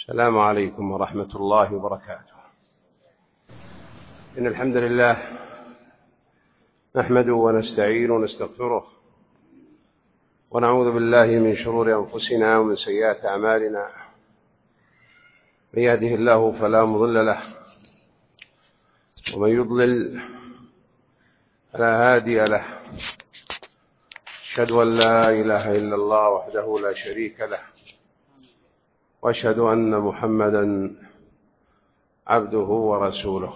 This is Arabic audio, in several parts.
السلام عليكم ورحمة الله وبركاته. إن الحمد لله نحمده ونستعينه ونستغفره ونعوذ بالله من شرور أنفسنا ومن سيئات أعمالنا. من يهده الله فلا مضل له ومن يضلل فلا هادي له. أشهد أن لا إله إلا الله وحده لا شريك له وأشهد أن محمدا عبده ورسوله.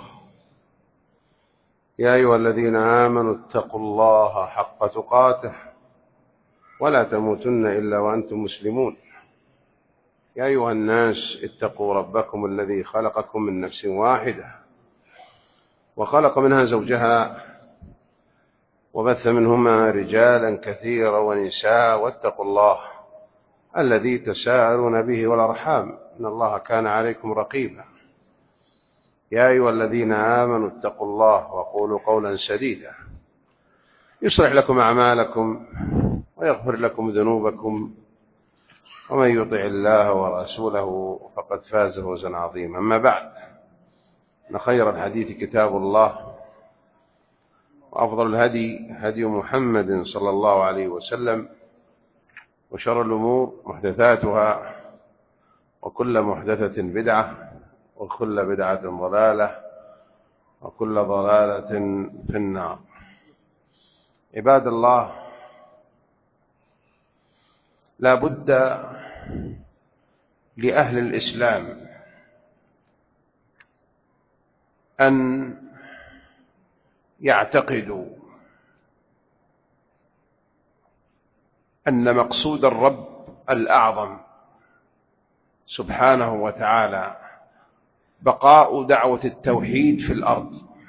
يا أيها الذين آمنوا اتقوا الله حق تقاته ولا تموتن إلا وأنتم مسلمون. يا أيها الناس اتقوا ربكم الذي خلقكم من نفس واحدة وخلق منها زوجها وبث منهما رجالا كثيرا ونساء واتقوا الله الذي تساءلون به والأرحام إن الله كان عليكم رقيبا. يا أيها الذين آمنوا اتقوا الله وقولوا قولا سديدا يصلح لكم أعمالكم ويغفر لكم ذنوبكم ومن يطع الله ورسوله فقد فاز فوزا عظيما. أما بعد، إن خير الحديث كتاب الله وأفضل الهدي هدي محمد صلى الله عليه وسلم وشر الأمور محدثاتها وكل محدثة بدعة وكل بدعة ضلالة وكل ضلالة في النار. عباد الله، لا بد لأهل الإسلام أن يعتقدوا أن مقصود الرب الأعظم سبحانه وتعالى بقاء دعوة التوحيد في الأرض،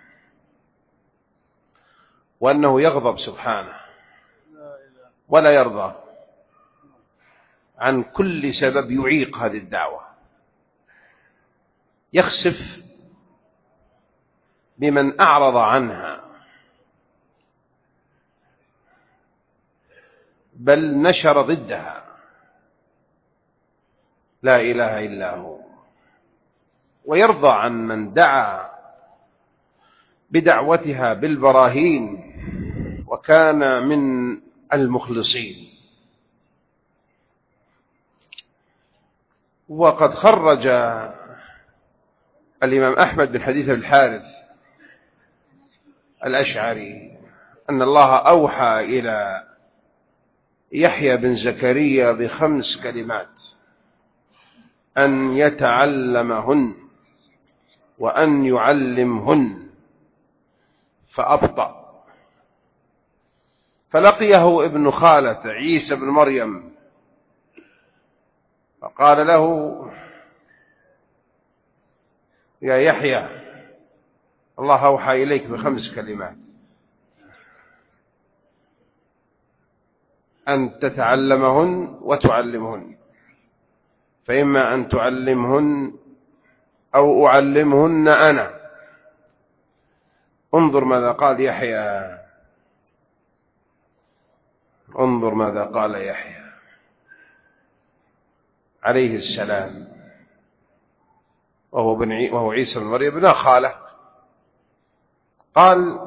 وأنه يغضب سبحانه ولا يرضى عن كل سبب يعيق هذه الدعوة، يخسف بمن أعرض عنها، بل نشر ضدها. لا إله إلا هو. ويرضى عن من دعا بدعوتها بالبراهين وكان من المخلصين. وقد خرج الإمام أحمد بن حديث الحارث الأشعري أن الله أوحى إلى يحيى بن زكريا ب5 كلمات: أن يتعلمهن وأن يعلمهن، فأبطأ. فلقيه ابن خالة عيسى بن مريم فقال له: يا يحيى، الله أوحى إليك ب5 كلمات: أن تتعلمهن وتعلمهن، فإما أن تعلمهن أو أعلمهن أنا. انظر ماذا قال يحيى، انظر ماذا قال يحيى عليه السلام، وهو عيسى بن مريم ابن خاله. قال: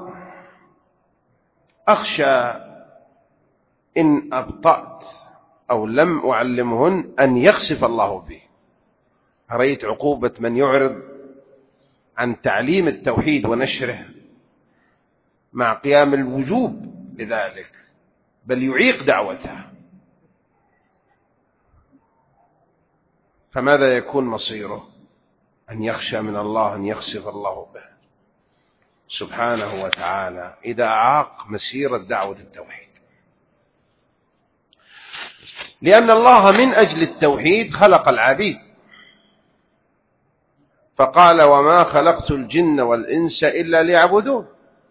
أخشى إن أبطأت أو لم أعلمهن أن يخسف الله به. رأيت عقوبة من يعرض عن تعليم التوحيد ونشره مع قيام الوجوب بذلك، بل يعيق دعوتها. فماذا يكون مصيره؟ أن يخشى من الله أن يخسف الله به سبحانه وتعالى إذا أعاق مسيرة دعوة التوحيد. لأن الله من أجل التوحيد خلق العبيد، فقال: وما خلقت الجن والإنس إلا ليعبدون.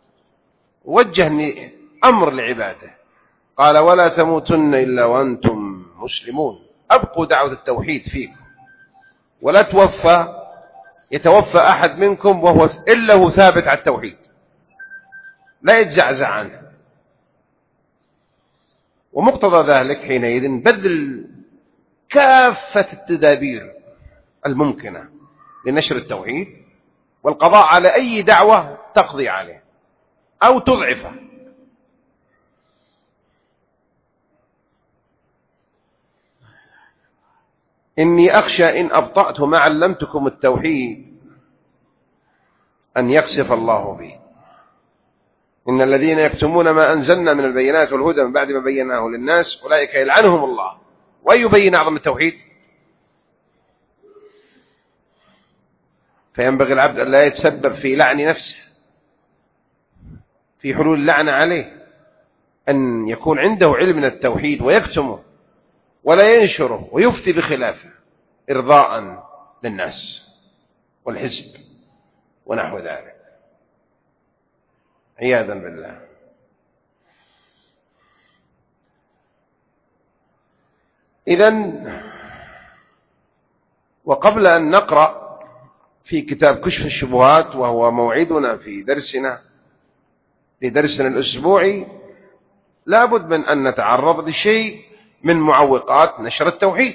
وجهني أمر لعباده، قال: ولا تموتن إلا وأنتم مسلمون. أبقوا دعوة التوحيد فيكم، ولا يتوفى أحد منكم إلا هو ثابت على التوحيد، لا يتزعزع عنه. ومقتضى ذلك حينئذ بذل كافة التدابير الممكنة لنشر التوحيد والقضاء على أي دعوة تقضي عليه أو تضعفه. إني أخشى إن أبطأت ما علمتكم التوحيد أن يقصف الله بي. إن الذين يكتمون ما أنزلنا من البينات والهدى من بعد ما بيناه للناس أولئك يلعنهم الله. ويبين أعظم التوحيد. فينبغي العبد أن لا يتسبب في لعن نفسه، في حلول اللعنة عليه، أن يكون عنده علم من التوحيد ويكتمه ولا ينشره ويفتي بخلافه إرضاء للناس والحزب ونحو ذلك، عياذا بالله. إذن وقبل أن نقرأ في كتاب كشف الشبهات، وهو موعدنا في لدرسنا الأسبوعي، لابد من أن نتعرض لشيء من معوقات نشر التوحيد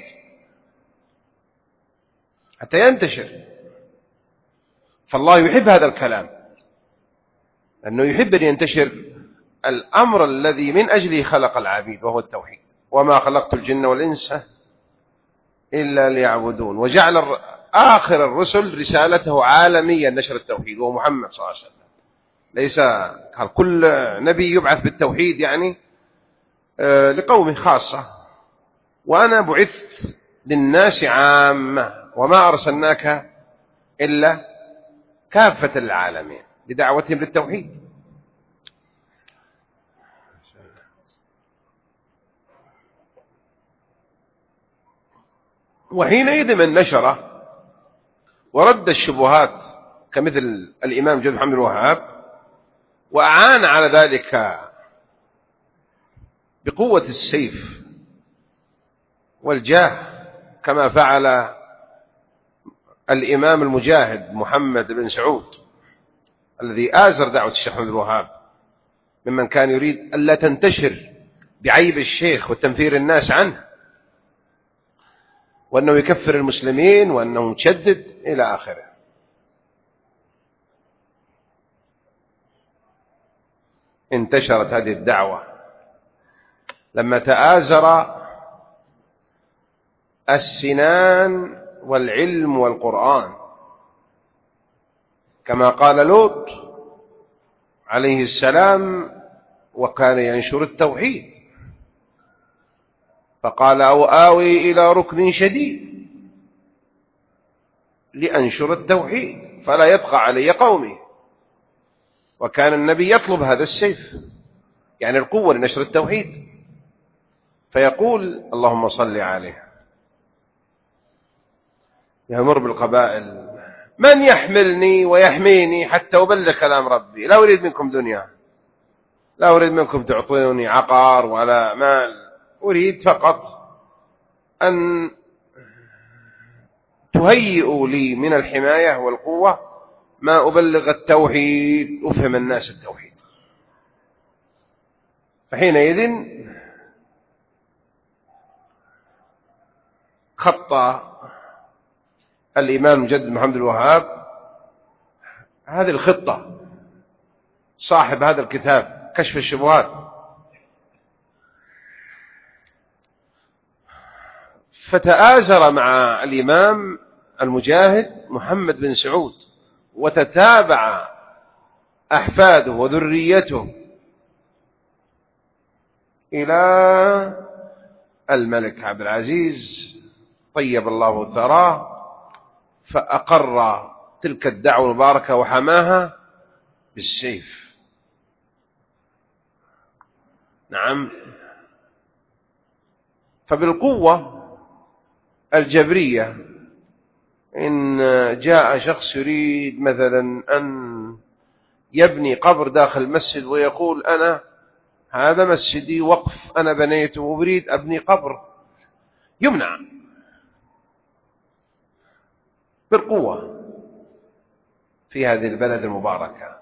حتى ينتشر. فالله يحب هذا الكلام، لأنه يحب أن ينتشر الأمر الذي من أجله خلق العبيد، وهو التوحيد. وما خلقت الجن والإنس إلا ليعبدون. وجعل آخر الرسل رسالته عالميا نشر التوحيد، وهو محمد صلى الله عليه وسلم. ليس كل نبي يبعث بالتوحيد يعني لقومه خاصة، وأنا بعثت للناس عامة وما أرسلناك إلا كافة العالمين بدعوتهم للتوحيد. وحينئذ من نشره ورد الشبهات كمثل الإمام جد محمد الوهاب، وأعان على ذلك بقوة السيف والجاه كما فعل الإمام المجاهد محمد بن سعود الذي آزر دعوة الشيخ محمد الوهاب، ممن كان يريد ألا تنتشر بعيب الشيخ وتنفير الناس عنه، وأنه يكفر المسلمين وأنه مشدد إلى آخره. انتشرت هذه الدعوة لما تآزر السنان والعلم والقرآن، كما قال لوط عليه السلام وكان ينشر التوحيد، فقال أو آوي إلى ركن شديد لأنشر التوحيد فلا يبقى علي قومي. وكان النبي يطلب هذا السيف، يعني القوة لنشر التوحيد، فيقول اللهم صل عليه، يمر بالقبائل من يحملني ويحميني حتى أبلغ كلام ربي، لا أريد منكم دنيا، لا أريد منكم تعطوني عقار ولا مال، أريد فقط أن تهيئوا لي من الحماية والقوة ما أبلغ التوحيد، أفهم الناس التوحيد. فحينئذ خط الإمام المجدد محمد الوهاب هذه الخطة، صاحب هذا الكتاب كشف الشبهات، فتآزر مع الإمام المجاهد محمد بن سعود، وتتابع أحفاده وذريته إلى الملك عبد العزيز طيب الله ثراه، فأقر تلك الدعوة المباركة وحماها بالسيف. نعم. فبالقوة الجبرية إن جاء شخص يريد مثلا أن يبني قبر داخل المسجد ويقول أنا هذا مسجدي وقف أنا بنيته وأريد أبني قبر، يمنع بالقوة في هذه البلد المباركة.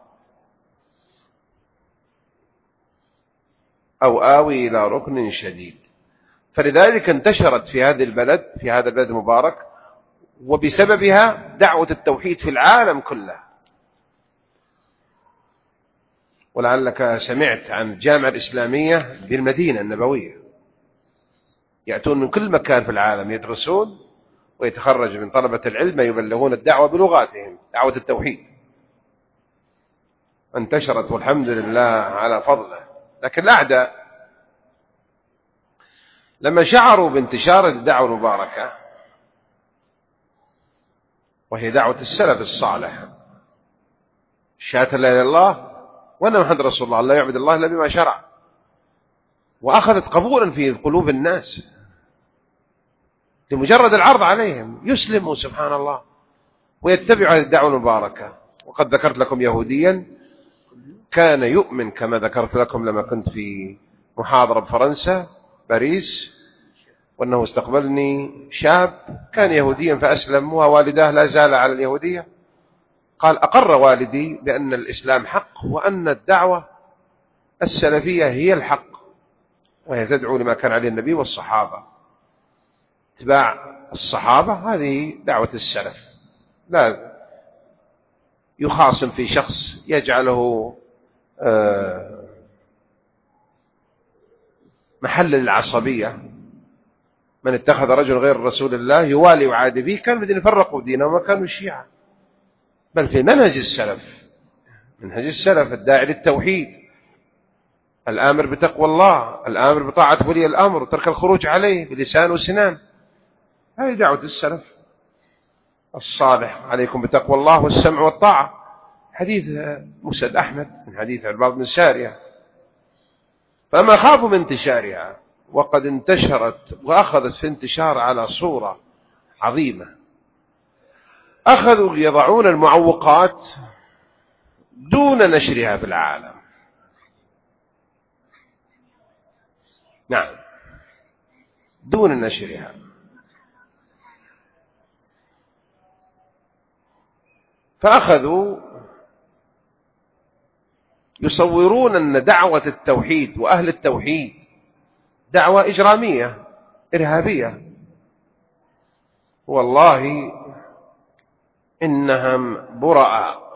أو آوي إلى ركن شديد. فلذلك انتشرت في هذه البلد، في هذا البلد المبارك، وبسببها دعوة التوحيد في العالم كله. ولعلك سمعت عن الجامعة الإسلامية بالمدينة النبوية، يأتون من كل مكان في العالم يدرسون، ويتخرج من طلبة العلم يبلغون الدعوة بلغاتهم، دعوة التوحيد انتشرت والحمد لله على فضله. لكن الأعداء لما شعروا بانتشار الدعوة المباركة، وهي دعوة السلف الصالح، شهادة لا إله إلا الله وأن محمد رسول الله، لا يعبد الله إلا بما شرع، وأخذت قبولا في قلوب الناس لمجرد العرض عليهم يسلموا سبحان الله ويتبعوا هذه الدعوة المباركة. وقد ذكرت لكم يهوديا كان يؤمن كما ذكرت لكم لما كنت في محاضرة بفرنسا باريس، وأنه استقبلني شاب كان يهوديا فأسلم ووالداه لا زال على اليهودية. قال: أقر والدي بأن الإسلام حق وأن الدعوة السلفية هي الحق، وهي تدعو لما كان عليه النبي والصحابة، اتباع الصحابة، هذه دعوة السلف. لا يخاصم في شخص يجعله محل للعصبية. من اتخذ رجل غير رسول الله يوالي وعادي به كان بدين يفرقوا دينه وما كانوا الشيعة، بل في منهج السلف، منهج السلف الداعي للتوحيد، الآمر بتقوى الله، الآمر بطاعة ولي الأمر وترك الخروج عليه بلسان وسنان. هذه دعوة السلف الصالح: عليكم بتقوى الله والسمع والطاعة. حديث مسند أحمد من حديث عرباض بن سارية. فما خافوا من انتشارها، وقد انتشرت وأخذت في انتشار على صورة عظيمة. أخذوا يضعون المعوقات دون نشرها في العالم. نعم، دون نشرها. فأخذوا يصورون أن دعوة التوحيد وأهل التوحيد دعوة إجرامية إرهابية. والله إنهم براء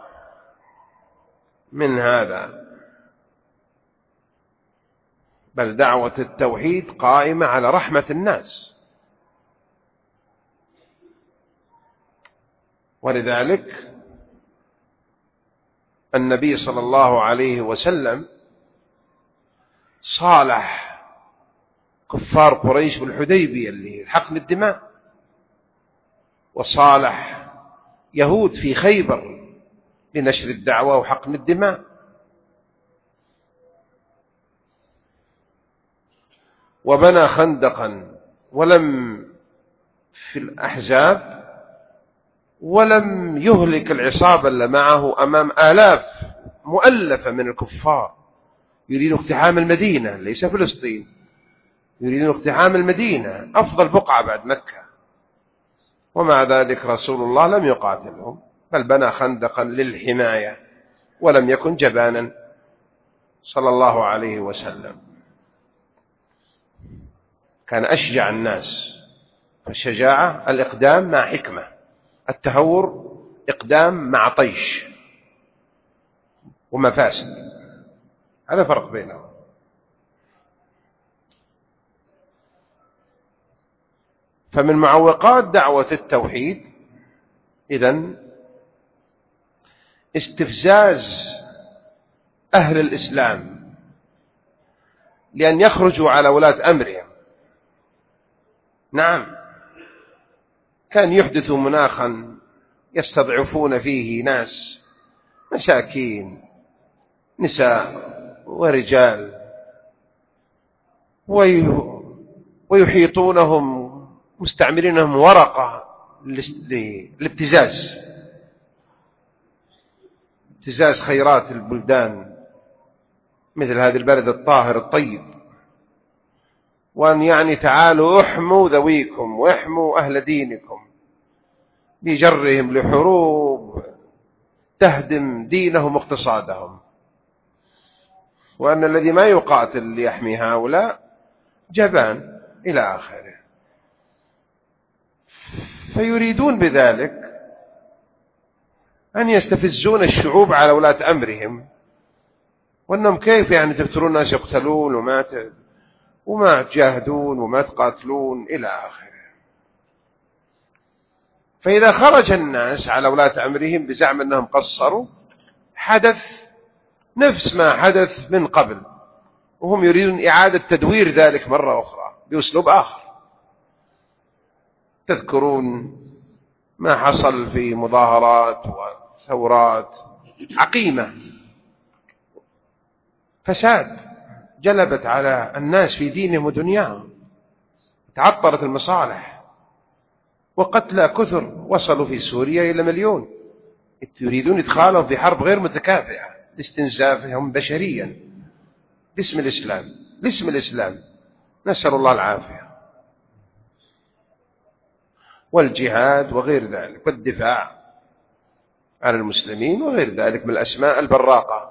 من هذا، بل دعوة التوحيد قائمة على رحمة الناس. ولذلك النبي صلى الله عليه وسلم صالح كفار قريش بالحديبية اللي حقن الدماء، وصالح يهود في خيبر لنشر الدعوة وحقن الدماء. وبنى خندقا ولم في الأحزاب ولم يهلك العصابة اللي معه أمام آلاف مؤلفة من الكفار يريدون اقتحام المدينة، ليس فلسطين، يريدون اقتحام المدينة أفضل بقعة بعد مكة. ومع ذلك رسول الله لم يقاتلهم، بل بنى خندقا للحماية ولم يكن جبانا صلى الله عليه وسلم. كان أشجع الناس. فالشجاعة الإقدام مع حكمة، التهور إقدام مع طيش ومفاسد، هذا فرق بينهم. فمن معوقات دعوة التوحيد إذن استفزاز أهل الإسلام لأن يخرجوا على ولاة أمرهم. نعم، كان يحدث مناخا يستضعفون فيه ناس مساكين، نساء ورجال، ويحيطونهم مستعملينهم ورقة للابتزاز، ابتزاز خيرات البلدان مثل هذه البلد الطاهر الطيب، وأن يعني تعالوا احموا ذويكم واحموا أهل دينكم بجرهم لحروب تهدم دينهم واقتصادهم، وأن الذي ما يقاتل ليحمي هؤلاء جبان إلى آخره. فيريدون بذلك أن يستفزون الشعوب على ولاة أمرهم، وأنهم كيف يعني تفترون الناس يقتلون وما تجاهدون وما تقاتلون إلى آخره. فإذا خرج الناس على ولاة أمرهم بزعم أنهم قصروا، حدث نفس ما حدث من قبل، وهم يريدون إعادة تدوير ذلك مرة أخرى بأسلوب آخر. تذكرون ما حصل في مظاهرات وثورات عقيمة، فساد جلبت على الناس في دينهم ودنياهم، تعطلت المصالح، وقتلى كثر وصلوا في سوريا إلى 1,000,000. يريدون إدخالهم في حرب غير متكافئة لاستنزافهم بشريا باسم الإسلام. نسأل الله العافية، والجهاد وغير ذلك، والدفاع عن المسلمين وغير ذلك من الأسماء البراقة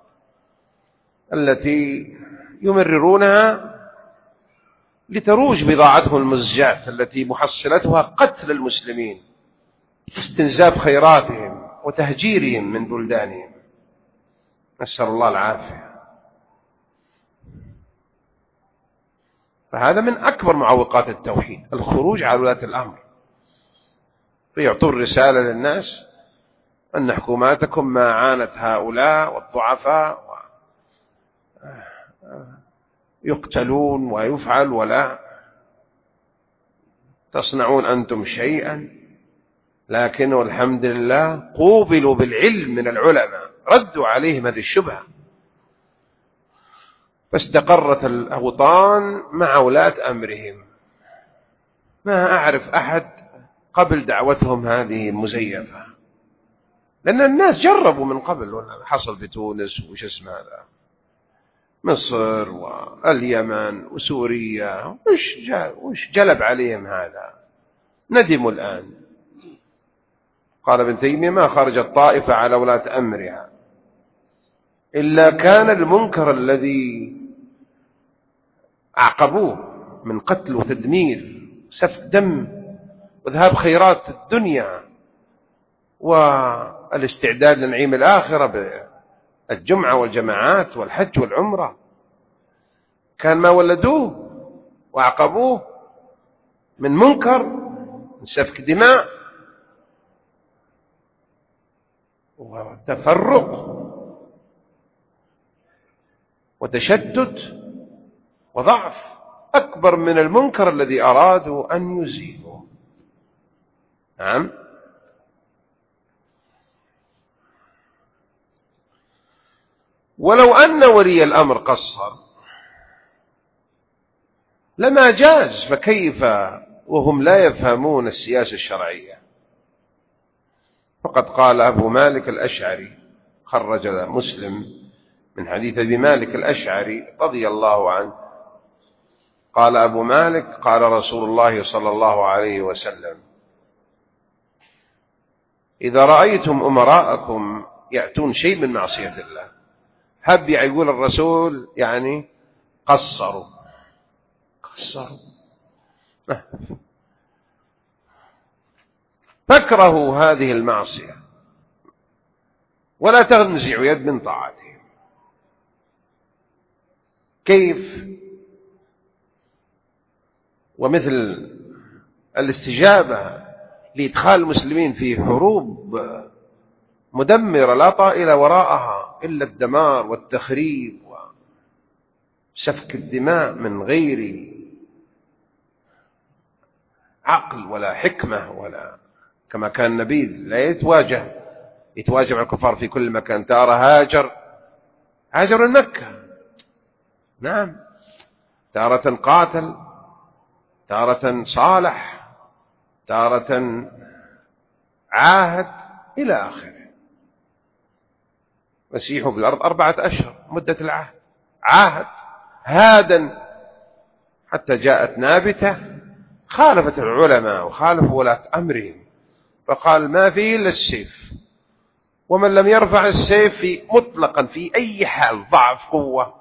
التي يمررونها لتروج بضاعتهم المزجاة التي محصلتها قتل المسلمين، استنزاف خيراتهم وتهجيرهم من بلدانهم. نسأل الله العافية. فهذا من أكبر معوقات التوحيد، الخروج على ولاة الأمر، فيعطون رسالة للناس أن حكوماتكم ما عانت هؤلاء والضعفاء يقتلون ويفعل ولا تصنعون أنتم شيئا، لكن والحمد لله قوبلوا بالعلم من العلماء، ردوا عليهم هذه الشبهة، فاستقرت الأوطان مع ولاة أمرهم. ما أعرف أحد قبل دعوتهم هذه المزيفة، لأن الناس جربوا من قبل، حصل في تونس وش اسمه هذا، مصر واليمن وسوريا، وش جلب عليهم هذا، ندموا الآن. قال ابن تيمية: ما خرجت طائفة على ولاة أمرها إلا كان المنكر الذي أعقبوه من قتل وتدمير سفك دم وذهاب خيرات الدنيا والاستعداد لنعيم الآخرة بالجمعة والجماعات والحج والعمرة، كان ما ولدوه وأعقبوه من منكر، من سفك دماء وتفرق وتشتت وضعف أكبر من المنكر الذي أرادوا أن يزيلوا. نعم. ولو أن ولي الأمر قصر لما جاز، فكيف وهم لا يفهمون السياسة الشرعية؟ فقد قال أبو مالك الأشعري، خرج مسلم من حديث أبي مالك الأشعري رضي الله عنه، قال أبو مالك: قال رسول الله صلى الله عليه وسلم: إذا رأيتم أمراءكم يأتون شيء من معصية الله، هب يقول الرسول يعني قصروا فاكرهوا هذه المعصية ولا تنزعوا يد من طاعتهم. كيف؟ ومثل الاستجابة لإدخال المسلمين في حروب مدمرة لا طائل وراءها إلا الدمار والتخريب وسفك الدماء من غير عقل ولا حكمة، ولا كما كان نبيذ لا يتواجه مع الكفار في كل مكان. ترى هاجر من مكة، نعم، تارة قاتل، تارة صالح، تارة عاهد إلى آخره. مسيحوا في الأرض 4 أشهر مدة العهد، عاهد هادا حتى جاءت نابتة خالفت العلماء وخالفوا ولاة أمرهم، فقال: ما فيه إلا السيف، ومن لم يرفع السيف في مطلقا في أي حال ضعف قوة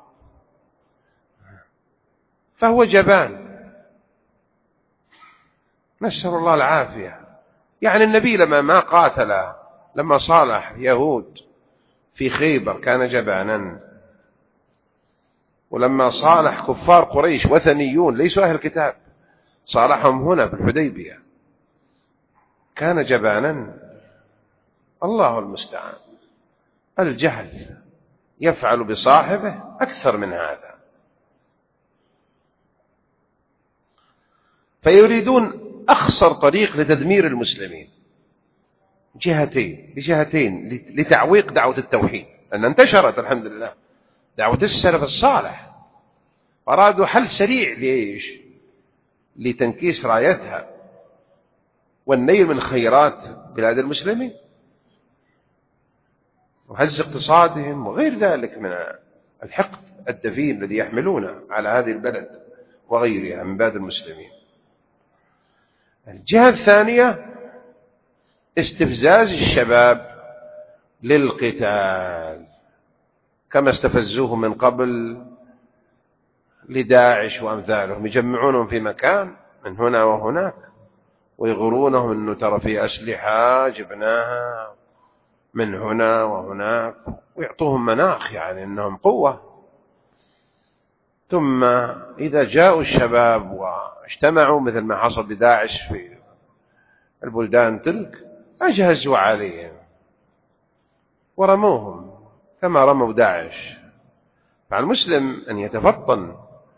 فهو جبان. نسأل الله العافية. يعني النبي لما ما قاتل، لما صالح يهود في خيبر كان جبانا، ولما صالح كفار قريش وثنيون ليسوا أهل الكتاب صالحهم هنا في الحديبية كان جبانا. الله المستعان. الجهل يفعل بصاحبه أكثر من هذا. فيريدون أخسر طريق لتدمير المسلمين بجهتين لتعويق دعوة التوحيد، لأن انتشرت الحمد لله دعوة السلف الصالح، أرادوا حل سريع ليش؟ لتنكيس رايتها والنيل من خيرات بلاد المسلمين وهز اقتصادهم وغير ذلك من الحقد الدفين الذي يحملونه على هذه البلد وغيرها من بلاد المسلمين. الجهة الثانية استفزاز الشباب للقتال، كما استفزوهم من قبل لداعش وأمثالهم، يجمعونهم في مكان من هنا وهناك ويغرونهم أنه ترى في أسلحة جبناها من هنا وهناك، ويعطوهم مناخ يعني أنهم قوة. ثم إذا جاءوا الشباب واجتمعوا مثل ما حصل بداعش في البلدان تلك، أجهزوا عليهم ورموهم كما رموا داعش. فالمسلم أن يتفطن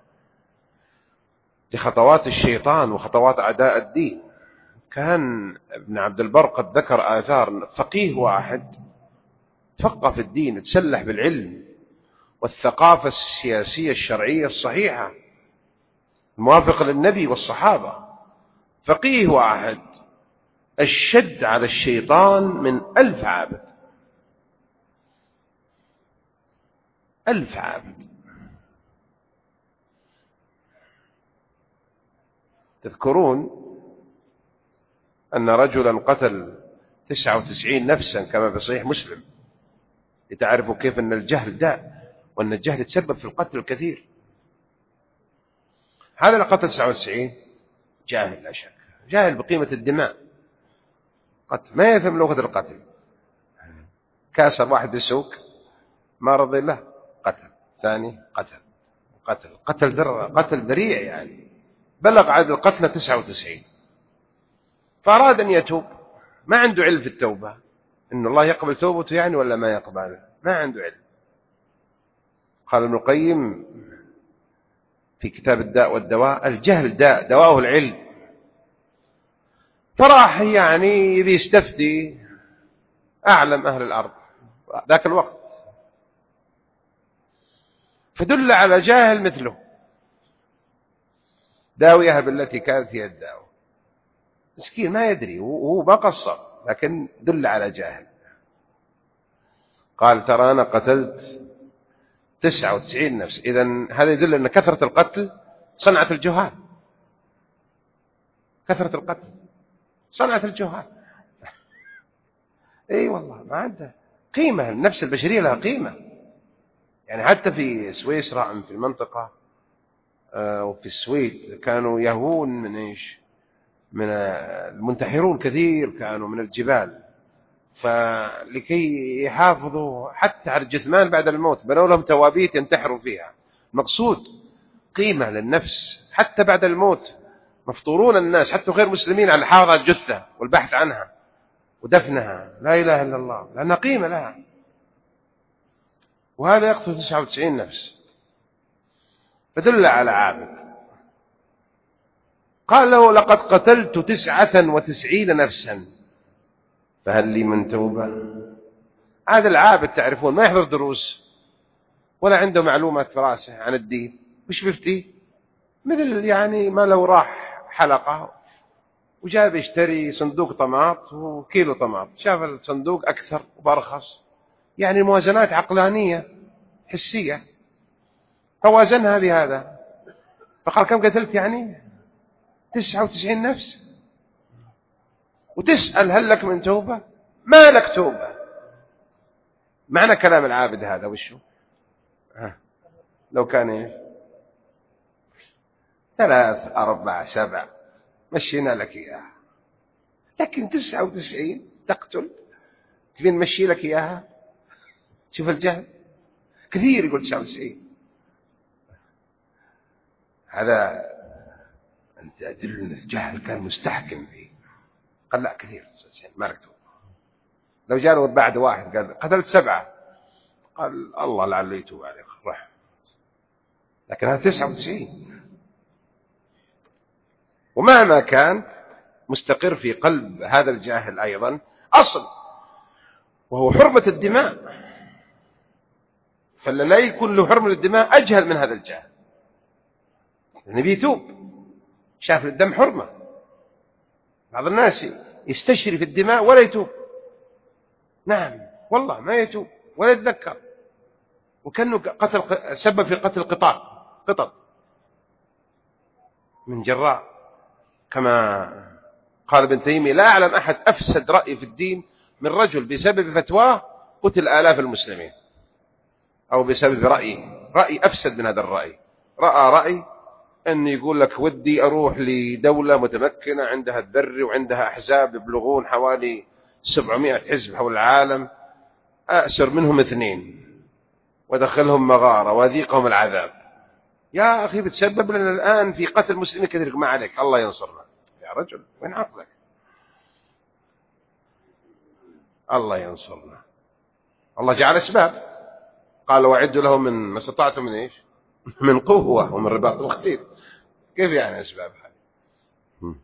لخطوات الشيطان وخطوات أعداء الدين. كان ابن عبد البر قد ذكر آثار فقيه واحد تفقه في الدين، تسلح بالعلم والثقافة السياسية الشرعية الصحيحة الموافقة للنبي والصحابة. فقيه واحد الشد على الشيطان من 1000 عابد. 1000 عابد. تذكرون أن رجلا قتل 99 نفسا كما في صحيح مسلم، لتعرفوا كيف أن الجهل داء وأن الجهل يتسبب في القتل الكثير. هذا اللي قتل 99 جاهل لا شك، جاهل بقيمة الدماء، قتل ما يفهم لغة القتل. كاسر واحد بالسوق ما رضي الله قتل، ثاني قتل ذريع يعني بلغ عدد القتلى 99. فأراد أن يتوب، ما عنده علم في التوبة إن الله يقبل توبته يعني ولا ما يقبل، ما عنده علم. قال ابن القيم في كتاب الداء والدواء: الجهل داء دواءه العلم. فراح يعني بيستفتي أعلم أهل الأرض ذاك الوقت، فدل على جاهل مثله، داويها بالتي كانت هي الداوة. مسكين ما يدري، وهو ما قصر، لكن دل على جاهل. قال: ترى أنا قتلت 99 نفس. إذن هذا يدل أن كثرة القتل صنعة الجهال. كثرة القتل صنعة الجهال. اي والله ما عنده قيمة، النفس البشرية لها قيمة. يعني حتى في سويسرا في المنطقة وفي السويد كانوا يهون من ايش؟ من المنتحرون كثير كانوا من الجبال، فلكي يحافظوا حتى على الجثمان بعد الموت بنوا لهم توابيت ينتحروا فيها. مقصود قيمة للنفس حتى بعد الموت. مفطورون الناس حتى غير مسلمين على الحافظ على الجثة والبحث عنها ودفنها، لا إله إلا الله، لأنها قيمة لها. وهذا يقتل 99 نفس، فدل على عابد. قال له: لقد قتلت 99 نفسا فهل لي من توبة؟ هذا العابد تعرفون ما يحضر دروس ولا عنده معلومات في راسه عن الدين، مش بفتي مثل يعني ما لو راح حلقة وجاب يشتري صندوق طماط وكيلو طماط، شاف الصندوق أكثر وبرخص، يعني موازنات عقلانية حسية، فوازنها بهذا. فقال: كم قتلت؟ يعني 99 نفس، وتسأل هل لك من توبة؟ ما لك توبة. معنى كلام العابد هذا وشو؟ لو كان إيش؟ 3 4 7 مشينا لك إياه، لكن 99 تقتل، تبي نمشي لك إياها؟ شوف الجهل كثير يقول 99. هذا أنت أدل أن الجهل كان مستحكم فيه. قال لا كثير 99 ما ركتب. لو جاء بعد واحد قال قتلت 7 قال الله لعله يتوب عليك رح. لكن هذا 99. ومهما كان مستقر في قلب هذا الجاهل أيضا أصل، وهو حرمة الدماء. فلا لا يكون له حرمة الدماء أجهل من هذا الجاهل. النبي يتوب، شاف الدم حرمة. بعض الناس يستشري في الدماء ولا يتوب. نعم والله ما يتوب ولا يتذكر، وكأنه سبب في قتل قطط من جراء. كما قال ابن تيمية لا أعلم أحد أفسد رأي في الدين من رجل بسبب فتواه قتل آلاف المسلمين، أو بسبب رأي أفسد من هذا الرأي. رأي أن يقول لك ودي أروح لدولة متمكنة عندها الذر وعندها أحزاب يبلغون حوالي 700 حزب حول العالم، أأسر منهم 2 ودخلهم مغارة وأذيقهم العذاب. يا أخي بتسبب لنا الآن في قتل مسلمين كثير. ما عليك الله ينصرنا. يا رجل وين عقلك؟ الله ينصرنا. الله جعل أسباب، قال وعدوا لهم من ما استطعتم من إيش؟ من قوة ومن رباط الخيل. كيف يعني أسباب هذه؟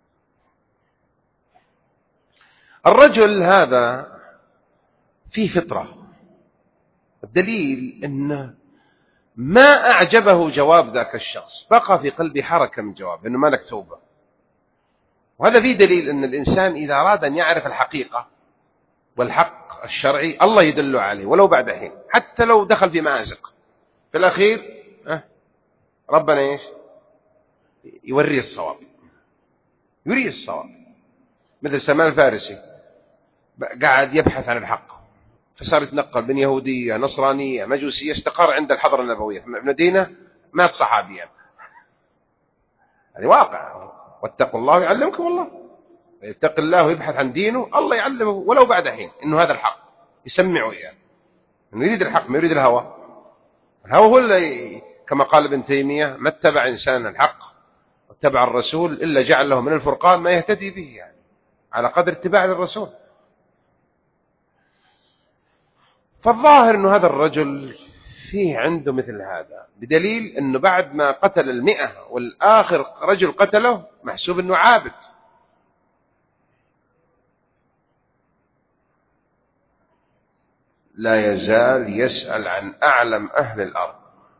الرجل هذا فيه فطرة. الدليل أنه ما أعجبه جواب ذاك الشخص، بقى في قلبي حركة من جواب أنه ما لك توبة. وهذا فيه دليل أن الإنسان إذا أراد أن يعرف الحقيقة والحق الشرعي الله يدله عليه ولو بعد حين، حتى لو دخل في مأزق في الأخير ربنا إيش يوريه الصواب، يوريه الصواب. مثل سلمان الفارسي قاعد يبحث عن الحق، فصار يتنقل بين يهودية نصرانية مجوسية، استقر عند الحضرة النبوية في مدينة مات صحابيا. هذا واقع. واتقوا الله يعلمكم الله. يتق الله ويبحث عن دينه الله يعلمه ولو بعد حين إنه هذا الحق، يسمعه إياه. إنه يريد الحق ما يريد الهوى. الهوى هو اللي كما قال ابن تيمية ما اتبع إنسان الحق واتبع الرسول إلا جعل له من الفرقان ما يهتدي به، يعني على قدر اتباع للرسول. فالظاهر أنه هذا الرجل فيه عنده مثل هذا، بدليل أنه بعد ما قتل 100 والآخر رجل قتله محسوب أنه عابد. لا يزال يسأل عن أعلم أهل الأرض.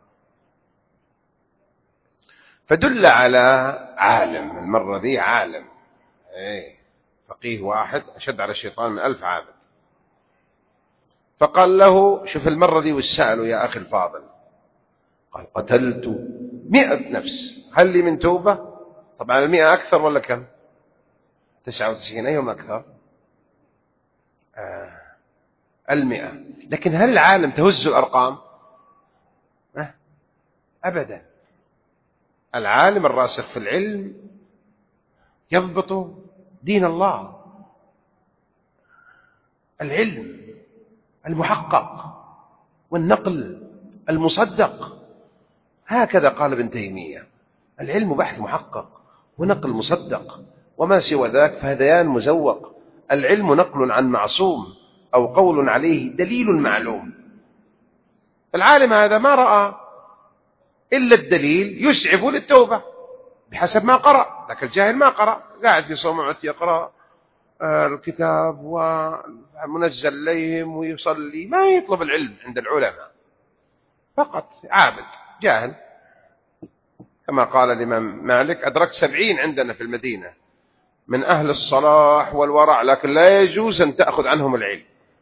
فدل على عالم، المرة ذي عالم فقيه واحد أشد على الشيطان من 1000 عابد. فقال له شوف المرة ذي وسأله يا أخي الفاضل، قال قتلت 100 نفس، هل لي من توبة؟ طبعا 100 أكثر ولا كم؟ 99. أيهم أكثر؟ 100. لكن هل العالم تهز الأرقام؟ أبدا. العالم الراسخ في العلم يضبط دين الله، العلم المحقق والنقل المصدق. هكذا قال ابن تيمية، العلم بحث محقق ونقل مصدق، وما سوى ذاك فهذيان مزوق. العلم نقل عن معصوم أو قول عليه دليل معلوم. العالم هذا ما رأى إلا الدليل يسعف للتوبة بحسب ما قرأ، لكن الجاهل ما قرأ، قاعد في صومعة يقرأ الكتاب ومنزل إليهم ويصلي، ما يطلب العلم عند العلماء، فقط عابد جاهل. كما قال الإمام مالك أدركت 70 عندنا في المدينة من أهل الصلاح والورع، لكن لا يجوز أن تأخذ عنهم العلم،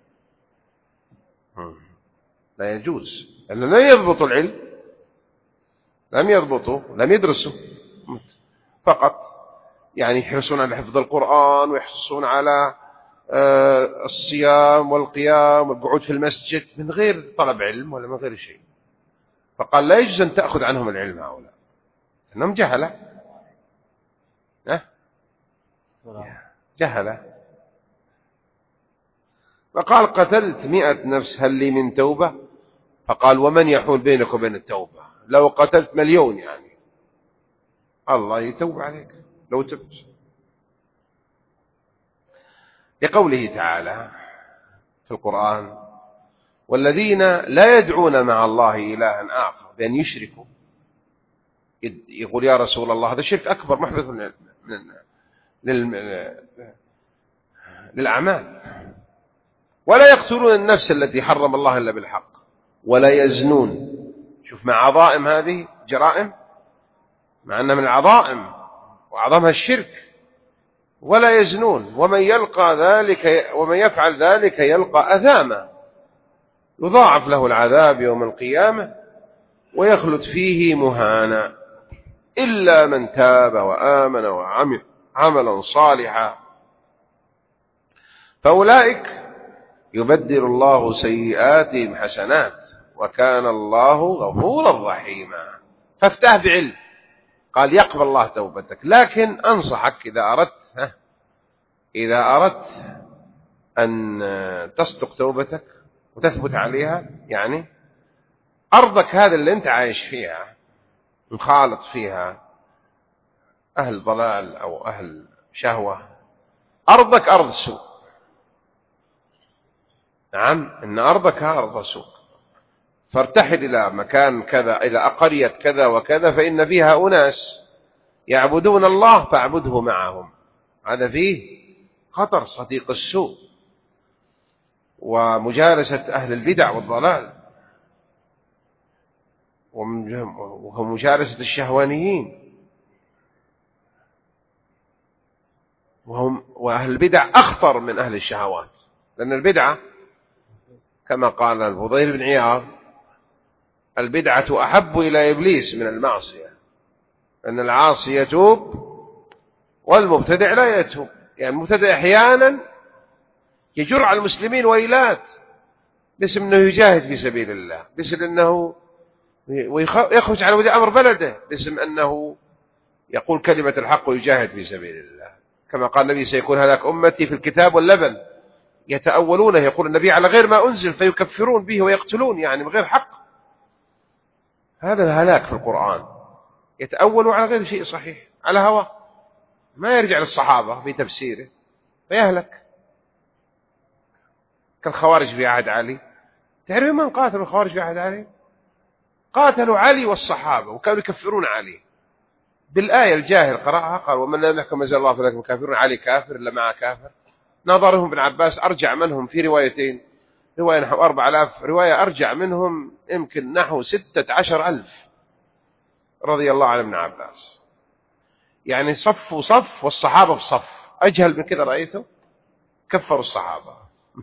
لا يجوز، لأنه لا يضبطوا العلم، لم يضبطوا، لم يدرسوا، فقط يعني يحرصون على حفظ القرآن ويحرصون على الصيام والقيام والقعود في المسجد من غير طلب علم ولا من غير شيء. فقال لا يجوز أن تأخذ عنهم العلم هؤلاء، إنهم جهلة. جهلة. فقال قتلت 100 نفس هل لي من توبة؟ فقال ومن يحول بينك وبين التوبة؟ لو قتلت 1,000,000 يعني الله يتوب عليك لو تبت. لقوله تعالى في القرآن والذين لا يدعون مع الله إلها آخر بأن يشركوا. يقول يا رسول الله هذا شرك أكبر محبط للأعمال. ولا يقتلون النفس التي حرم الله إلا بالحق ولا يزنون. شوف مع عظائم هذه جرائم، مع أنها من العظائم وأعظمها الشرك. ولا يزنون ومن يفعل ذلك يلقى أثاما يضاعف له العذاب يوم القيامة ويخلد فيه مهانا إلا من تاب وآمن وعمل عملا صالحا فأولئك يبدل الله سيئاتهم حسنات وكان الله غفورا رحيما. فافتح بعلم. قال يقبل الله توبتك، لكن أنصحك إذا أردت أن تصدق توبتك وتثبت عليها، يعني أرضك هذا اللي أنت عايش فيها مخالط فيها أهل ضلال أو أهل شهوة، أرضك أرض سوء. نعم إن أرضك أرض سوء. فارتحل إلى مكان كذا، إلى قرية كذا وكذا، فإن فيها أناس يعبدون الله فاعبده معهم. هذا فيه خطر صديق السوء ومجالسة أهل البدع والضلال ومجالسة الشهوانيين. وأهل البدع أخطر من أهل الشهوات، لأن البدعة كما قال الفضيل بن عياض البدعة أحب إلى إبليس من المعصية، لأن العاصي يتوب والمبتدع لا يتوب. يعني المبتدع أحيانا يجر على المسلمين ويلات باسم أنه يجاهد في سبيل الله، باسم أنه ويخرج على ولي أمر بلده باسم أنه يقول كلمة الحق ويجاهد في سبيل الله. كما قال النبي سيكون هلاك أمتي في الكتاب واللبن يتأولونه، يقول النبي على غير ما أنزل فيكفرون به ويقتلون، يعني بغير حق. هذا الهلاك في القرآن، يتأولوا على غير شيء صحيح، على هوى، ما يرجع للصحابة في تفسيره فيهلك. كالخوارج في عهد علي. تعرفون من قاتلوا الخوارج في عهد علي؟ قاتلوا علي والصحابة وكانوا يكفرون علي بالآية. الجاهل قرأها قال ومن لم يحكم ما أنزل الله فأولئك هم الكافرون، علي كافر إلا معه كافر. نظرهم بن عباس أرجع منهم في روايتين، رواية نحو 4000، رواية أرجع منهم يمكن نحو 16,000 رضي الله عن ابن عباس. يعني صف وصف والصحابة في صف. أجهل من كذا رأيته؟ كفروا الصحابة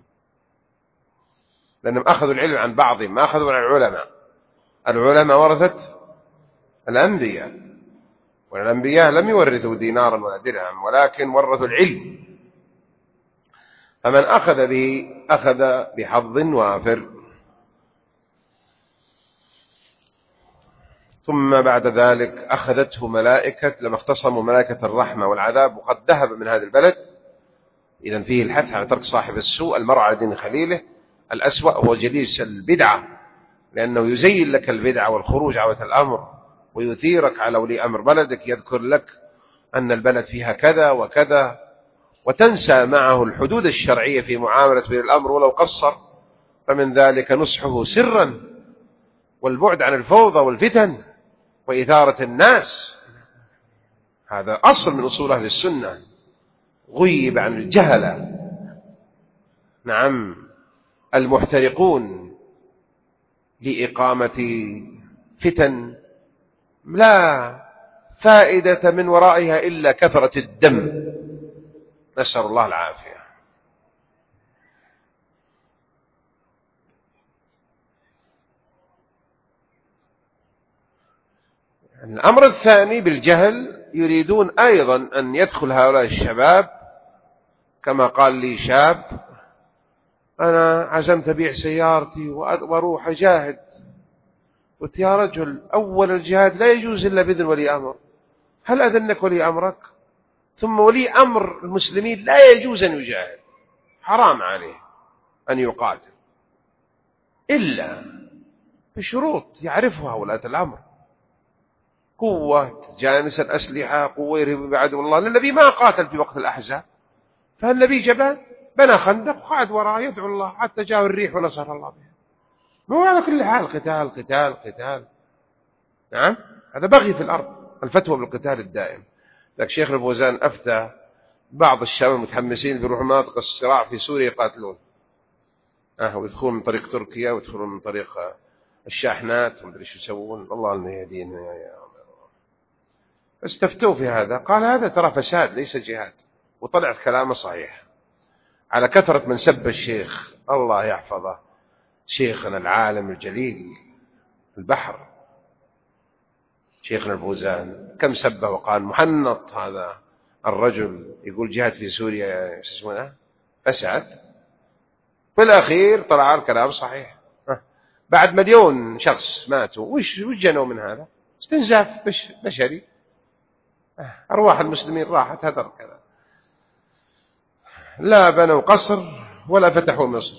لأنهم أخذوا العلم عن بعضهم، ما أخذوا عن العلماء. العلماء ورثت الأنبياء، والأنبياء لم يورثوا دينارا ولا درهم، ولكن ورثوا العلم. فمن أخذ به أخذ بحظ وافر. ثم بعد ذلك أخذته ملائكة، لما اختصموا ملائكة الرحمة والعذاب وقد ذهب من هذا البلد. إذن فيه الحث على ترك صاحب السوء، المرء على دين خليله. الأسوأ هو جليس البدعة، لأنه يزين لك البدعة والخروج عن الأمر ويثيرك على ولي أمر بلدك، يذكر لك أن البلد فيها كذا وكذا، وتنسى معه الحدود الشرعية في معاملة ولي الأمر ولو قصر. فمن ذلك نصحه سرا والبعد عن الفوضى والفتن وإثارة الناس. هذا أصل من أصول أهل السنة، غيب عن الجهلة. نعم المحترقون لإقامة فتن لا فائدة من ورائها إلا كثرة الدم، نسأل الله العافية. الأمر الثاني بالجهل، يريدون أيضا أن يدخل هؤلاء الشباب. كما قال لي شاب أنا عزمت أبيع سيارتي وأروح أجاهد. قلت يا رجل أول الجهاد لا يجوز إلا بإذن ولي أمر. هل أذنك ولي أمرك؟ ثم ولي أمر المسلمين لا يجوز أن يجاهد، حرام عليه أن يقاتل إلا بشروط يعرفها ولاة الأمر: قوة تجانس الأسلحة، قوة يرهب بعدو الله. النبي ما قاتل في وقت الأحزاب، فالنبي جبان بنى خندق وقعد وراء يدعو الله حتى جاء الريح ونصر الله به. مو على كل حال قتال قتال قتال. نعم، هذا بغي في الأرض، الفتوى بالقتال الدائم. لكن شيخ الفوزان أفتى بعض الشباب المتحمسين بيروحوا مناطق الصراع في سوريا يقاتلون، ويدخلون من طريق تركيا ويدخلون من طريق الشاحنات ومدري شو يسوون. الله لنا يهدينا يا استفتوا في هذا، قال هذا ترى فساد ليس جهاد، وطلعت كلامه صحيح على كثرة من سب الشيخ الله يحفظه، شيخنا العالم الجليل البحر شيخنا الفوزان، كم سبه وقال محنط هذا الرجل يقول جهاد في سوريا اسمه أسعد. في الأخير طلع الكلام صحيح، بعد 1,000,000 شخص ماتوا. وش جنوا من هذا؟ استنزاف بشري، أرواح المسلمين راحت هدر كذا. لا بنوا قصر ولا فتحوا مصر،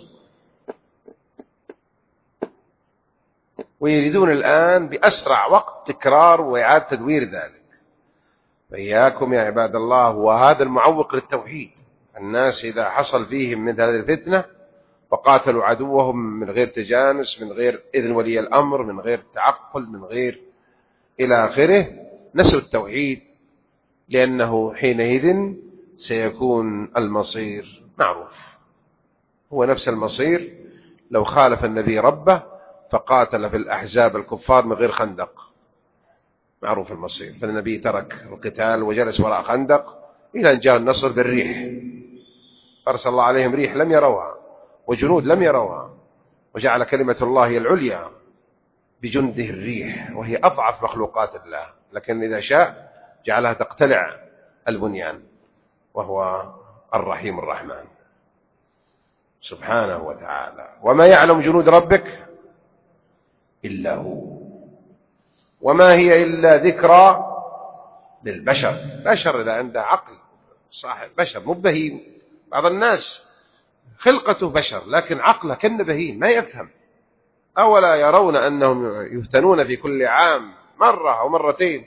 ويريدون الآن بأسرع وقت تكرار وإعادة تدوير ذلك. فإياكم يا عباد الله، وهذا المعوق للتوحيد. الناس إذا حصل فيهم من هذه الفتنة فقاتلوا عدوهم من غير تجانس، من غير إذن ولي الأمر، من غير تعقل، من غير إلى آخره، نسوا التوحيد، لأنه حينئذ سيكون المصير معروف. هو نفس المصير لو خالف النبي ربه فقاتل في الأحزاب الكفار من غير خندق، معروف المصير. فالنبي ترك القتال وجلس وراء خندق إلى أن جاء النصر بالريح، أرسل الله عليهم ريح لم يروها وجنود لم يروها، وجعل كلمة الله هي العليا بجنده الريح، وهي أضعف مخلوقات الله، لكن إذا شاء جعلها تقتلع البنيان، وهو الرحيم الرحمن سبحانه وتعالى. وما يعلم جنود ربك إلا هو، وما هي إلا ذكرى للبشر. بشر إذا عنده عقل، صاحب بشر مو بهيم. بعض الناس خلقته بشر لكن عقله كأنه بهيم ما يفهم. أولا يرون أنهم يفتنون في كل عام مرة أو مرتين،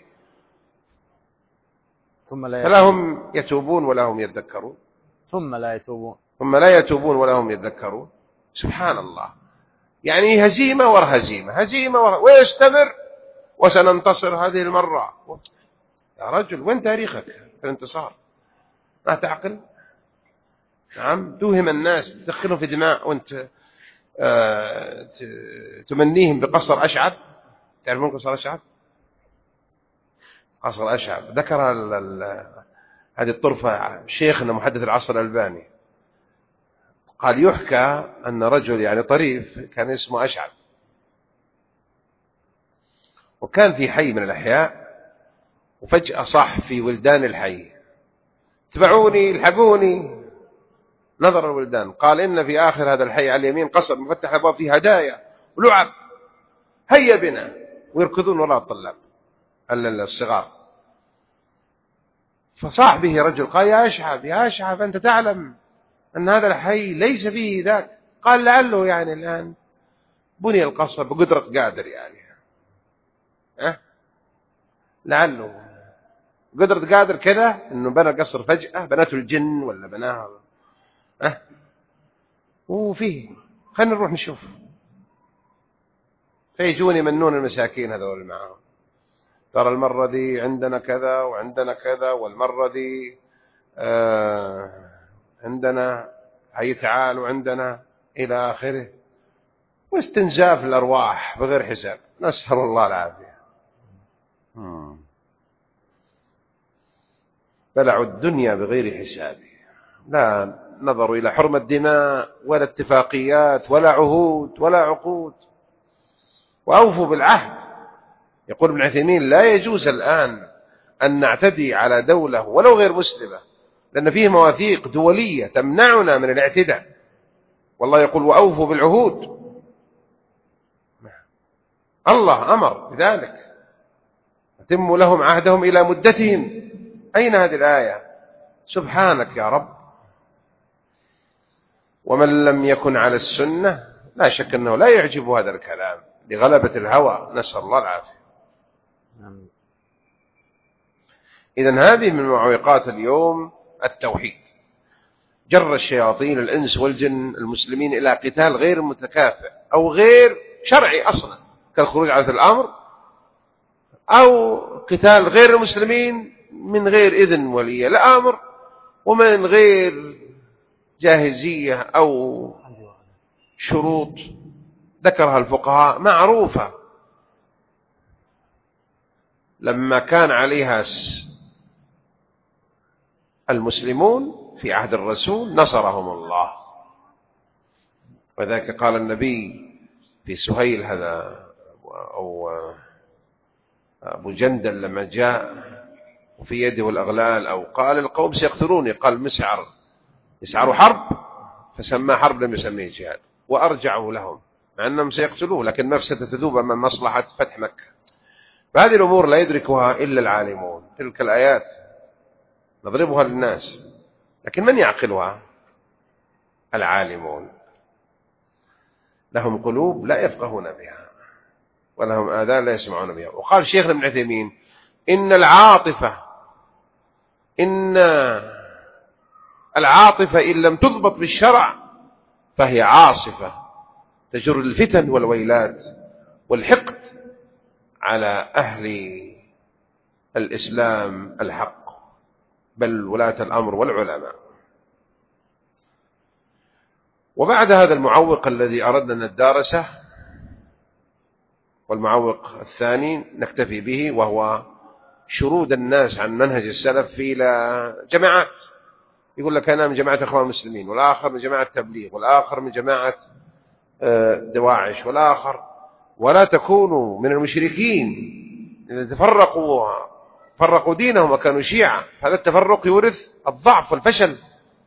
فلا هم يتوبون ولا هم يذكرون، ثم لا يتوبون ولا هم يذكرون. سبحان الله، يعني هزيمة ورا هزيمة، هزيمة ورا، ويستمر وسننتصر هذه المرة. يا رجل وين تاريخك في الانتصار؟ ما تعقل؟ نعم، توهم الناس، تدخلهم في دماء، وانت تمنيهم بقصر أشعب. تعرفون قصر أشعب؟ قصر أشعب ذكر هذه الطرفة شيخنا محدث العصر الألباني، قال يحكى أن رجل يعني طريف كان اسمه أشعب، وكان في حي من الأحياء، وفجأة صح في ولدان الحي اتبعوني الحقوني. نظر الولدان قال إن في آخر هذا الحي على اليمين قصر مفتح أبواب فيه هدايا ولعب، هيا بنا. ويركضون وراء الطلاب الصغار. فصاح به رجل قال يا أشعب أنت تعلم أن هذا الحي ليس فيه ذاك. قال لعله يعني الآن بني القصر بقدرة قادر، يعني لعله قدرة قادر كذا أنه بنى قصر فجأة، بنته الجن ولا بناها وفيه خلينا نروح نشوف. فيجوني منون المساكين هذول معهم، ترى المرة دي عندنا كذا وعندنا كذا، والمرة دي عندنا هي تعال وعندنا إلى آخره، واستنزاف الأرواح بغير حساب، نسأل الله العافية. بلعوا الدنيا بغير حساب، لا نظروا إلى حرمة الدماء ولا اتفاقيات ولا عهود ولا عقود، وأوفوا بالعهد. يقول ابن عثيمين لا يجوز الآن أن نعتدي على دولة ولو غير مسلمة، لأن فيه مواثيق دولية تمنعنا من الاعتداء. والله يقول وأوفوا بالعهود، الله أمر بذلك، أتموا لهم عهدهم إلى مدتهم. أين هذه الآية؟ سبحانك يا رب. ومن لم يكن على السنة لا شك أنه لا يعجب هذا الكلام لغلبة الهوى، نسأل الله العافية. إذن هذه من معوقات اليوم التوحيد. جر الشياطين الإنس والجن المسلمين إلى قتال غير متكافئ أو غير شرعي أصلا، كالخروج على الأمر، أو قتال غير المسلمين من غير إذن ولي الأمر ومن غير جاهزية أو شروط ذكرها الفقهاء معروفة لما كان عليها المسلمون في عهد الرسول نصرهم الله. وذلك قال النبي في سهيل هذا أو أبو جندل لما جاء وفي يده الأغلال أو قال القوم سيقتلوني، قال مسعر حرب، فسمى حرب لم يسميه جهاد، وأرجعوا لهم مع أنهم سيقتلوه لكن مفسدة تذوب من مصلحة فتح مكة. فهذه الأمور لا يدركها إلا العالمون. تلك الآيات نضربها للناس لكن من يعقلها؟ العالمون، لهم قلوب لا يفقهون بها ولهم آذان لا يسمعون بها. وقال شيخنا ابن عثيمين إن العاطفة إن لم تضبط بالشرع فهي عاصفة تجر الفتن والويلات والحقد على أهل الإسلام الحق بل ولاة الأمر والعلماء. وبعد هذا المعوق الذي أردنا أن ندارسه، والمعوق الثاني نكتفي به، وهو شرود الناس عن منهج السلف في جماعات. يقول لك أنا من جماعة إخوان المسلمين، والآخر من جماعة تبليغ، والآخر من جماعة دواعش، والآخر. ولا تكونوا من المشركين الذين فرقوا دينهم وكانوا شيعا. هذا التفرق يورث الضعف والفشل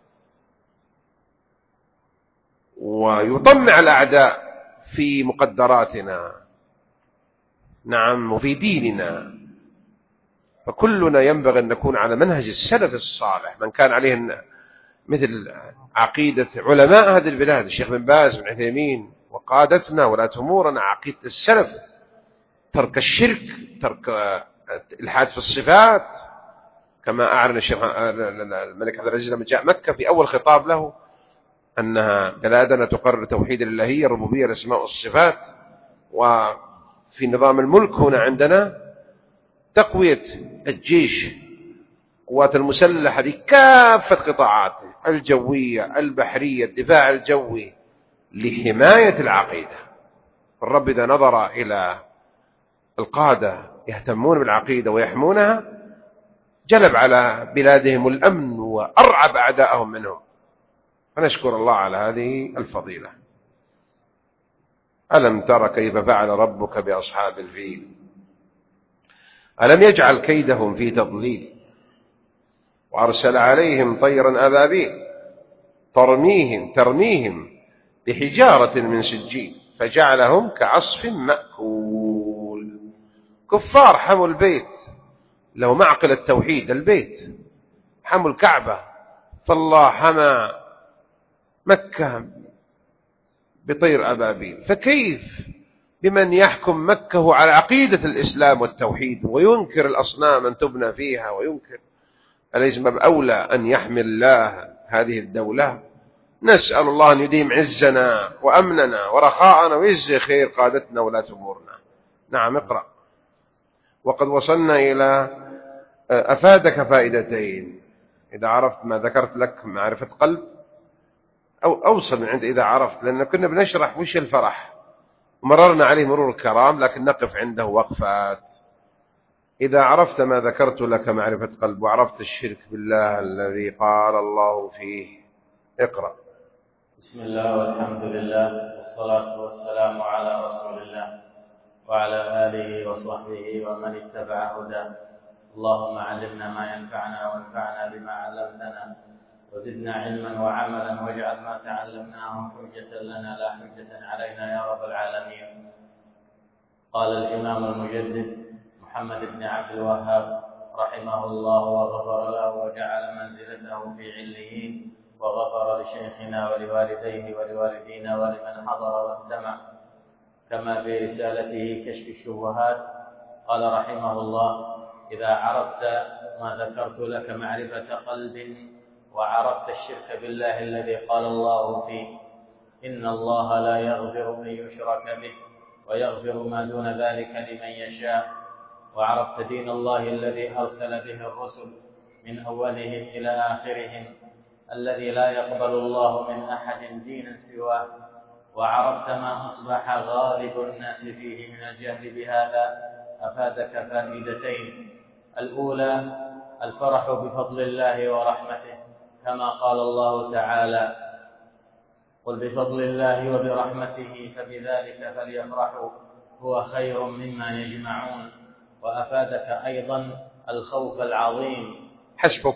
ويطمع الأعداء في مقدراتنا، نعم، وفي ديننا. فكلنا ينبغي أن نكون على منهج السلف الصالح من كان عليه مثل عقيدة علماء هذه البلاد، الشيخ بن باز بن عثيمين وقادتنا ولاة أمورنا، عقيدة السلف، ترك الشرك، ترك الإلحاد في الصفات، كما أعلن الشيخ الملك عبد العزيز لما جاء مكة في أول خطاب له أنها بلادنا تقرر توحيد الإلهية الربوبية الأسماء والصفات. وفي نظام الملك هنا عندنا تقوية الجيش، قوات المسلحة لكافة قطاعاته، الجوية، البحرية، الدفاع الجوي، لحماية العقيدة. الرب إذا نظر إلى القادة يهتمون بالعقيدة ويحمونها جلب على بلادهم الأمن وأرعب أعداءهم منهم. فنشكر الله على هذه الفضيلة. ألم تر كيف فعل ربك بأصحاب الفيل ألم يجعل كيدهم في تضليل وأرسل عليهم طيرا أبابيل ترميهم بحجارة من سجيل فجعلهم كعصف مأكول. كفار حموا البيت، لو معقل التوحيد البيت، حموا الكعبة، فالله حمى مكة بطير أبابيل. فكيف بمن يحكم مكة على عقيدة الإسلام والتوحيد وينكر الأصنام أن تبنى فيها وينكر؟ أليس باب أولى أن يحمي الله هذه الدولة؟ نسأل الله أن يديم عزنا وأمننا ورخاءنا ويجزي خير قادتنا ولاة أمورنا. نعم، اقرأ. وقد وصلنا إلى أفادك فائدتين. إذا عرفت ما ذكرت لك معرفة قلب، أو أوصل من عند إذا عرفت، لأن كنا بنشرح وش الفرح ومررنا عليه مرور الكرام، لكن نقف عنده وقفات. إذا عرفت ما ذكرت لك معرفة قلب وعرفت الشرك بالله الذي قال الله فيه، اقرأ. بسم الله والحمد لله والصلاة والسلام على رسول الله وعلى آله وصحبه ومن اتبع هداه. اللهم علمنا ما ينفعنا وانفعنا بما علمتنا وزدنا علما وعملا واجعل ما تعلمناه حجة لنا لا حجة علينا يا رب العالمين. قال الإمام المجدد محمد بن عبد الوهاب رحمه الله وغفر له وجعل منزلته في عليين، وغفر لشيخنا ولوالديه ولوالدينا ولمن حضر واستمع. كما في رسالته كشف الشبهات قال رحمه الله: إذا عرفت ما ذكرت لك معرفة قلب، وعرفت الشرك بالله الذي قال الله فيه: إن الله لا يغفر أن يشرك به ويغفر ما دون ذلك لمن يشاء، وعرفت دين الله الذي أرسل به الرسل من أولهم إلى آخرهم، الذي لا يقبل الله من أحد دينا سواه، وعرفت ما أصبح غالب الناس فيه من الجهل بهذا، أفادك فائدتين: الأولى الفرح بفضل الله ورحمته، كما قال الله تعالى: قل بفضل الله وبرحمته فبذلك فليفرحوا هو خير مما يجمعون. وأفادك أيضا الخوف العظيم. حسبك.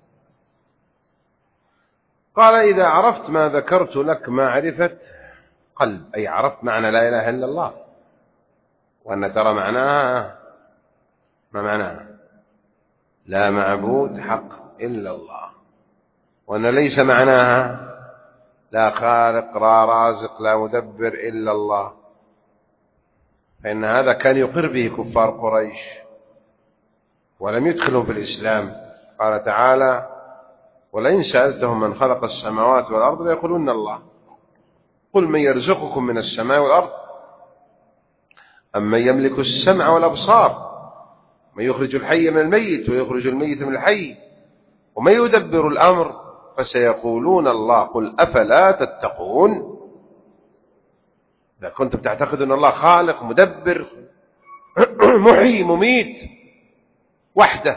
قال: إذا عرفت ما ذكرت لك معرفة قلب، أي عرفت معنى لا إله إلا الله، وأن ترى معناها ما معناها؟ لا معبود حق إلا الله، وأن ليس معناها لا خالق لا رازق لا مدبر إلا الله، فإن هذا كان يقر به كفار قريش ولم يدخلهم في الإسلام. قال تعالى: ولئن سألتهم من خلق السماوات والأرض ليقولون الله، قل من يرزقكم من السماء والأرض أم من يملك السمع والأبصار، من يخرج الحي من الميت ويخرج الميت من الحي، ومن يدبر الأمر، فسيقولون الله، قل أفلا تتقون. إذا كنتم تعتقدون أن الله خالق مدبر محيي مميت وحده،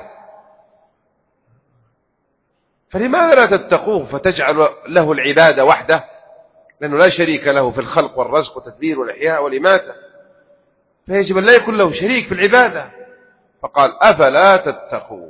فلماذا لا تتقوه فتجعل له العبادة وحده؟ لأنه لا شريك له في الخلق والرزق والتدبير والإحياء والإماتة، فيجب أن لا يكون له شريك في العبادة. فقال: أفلا تتقون.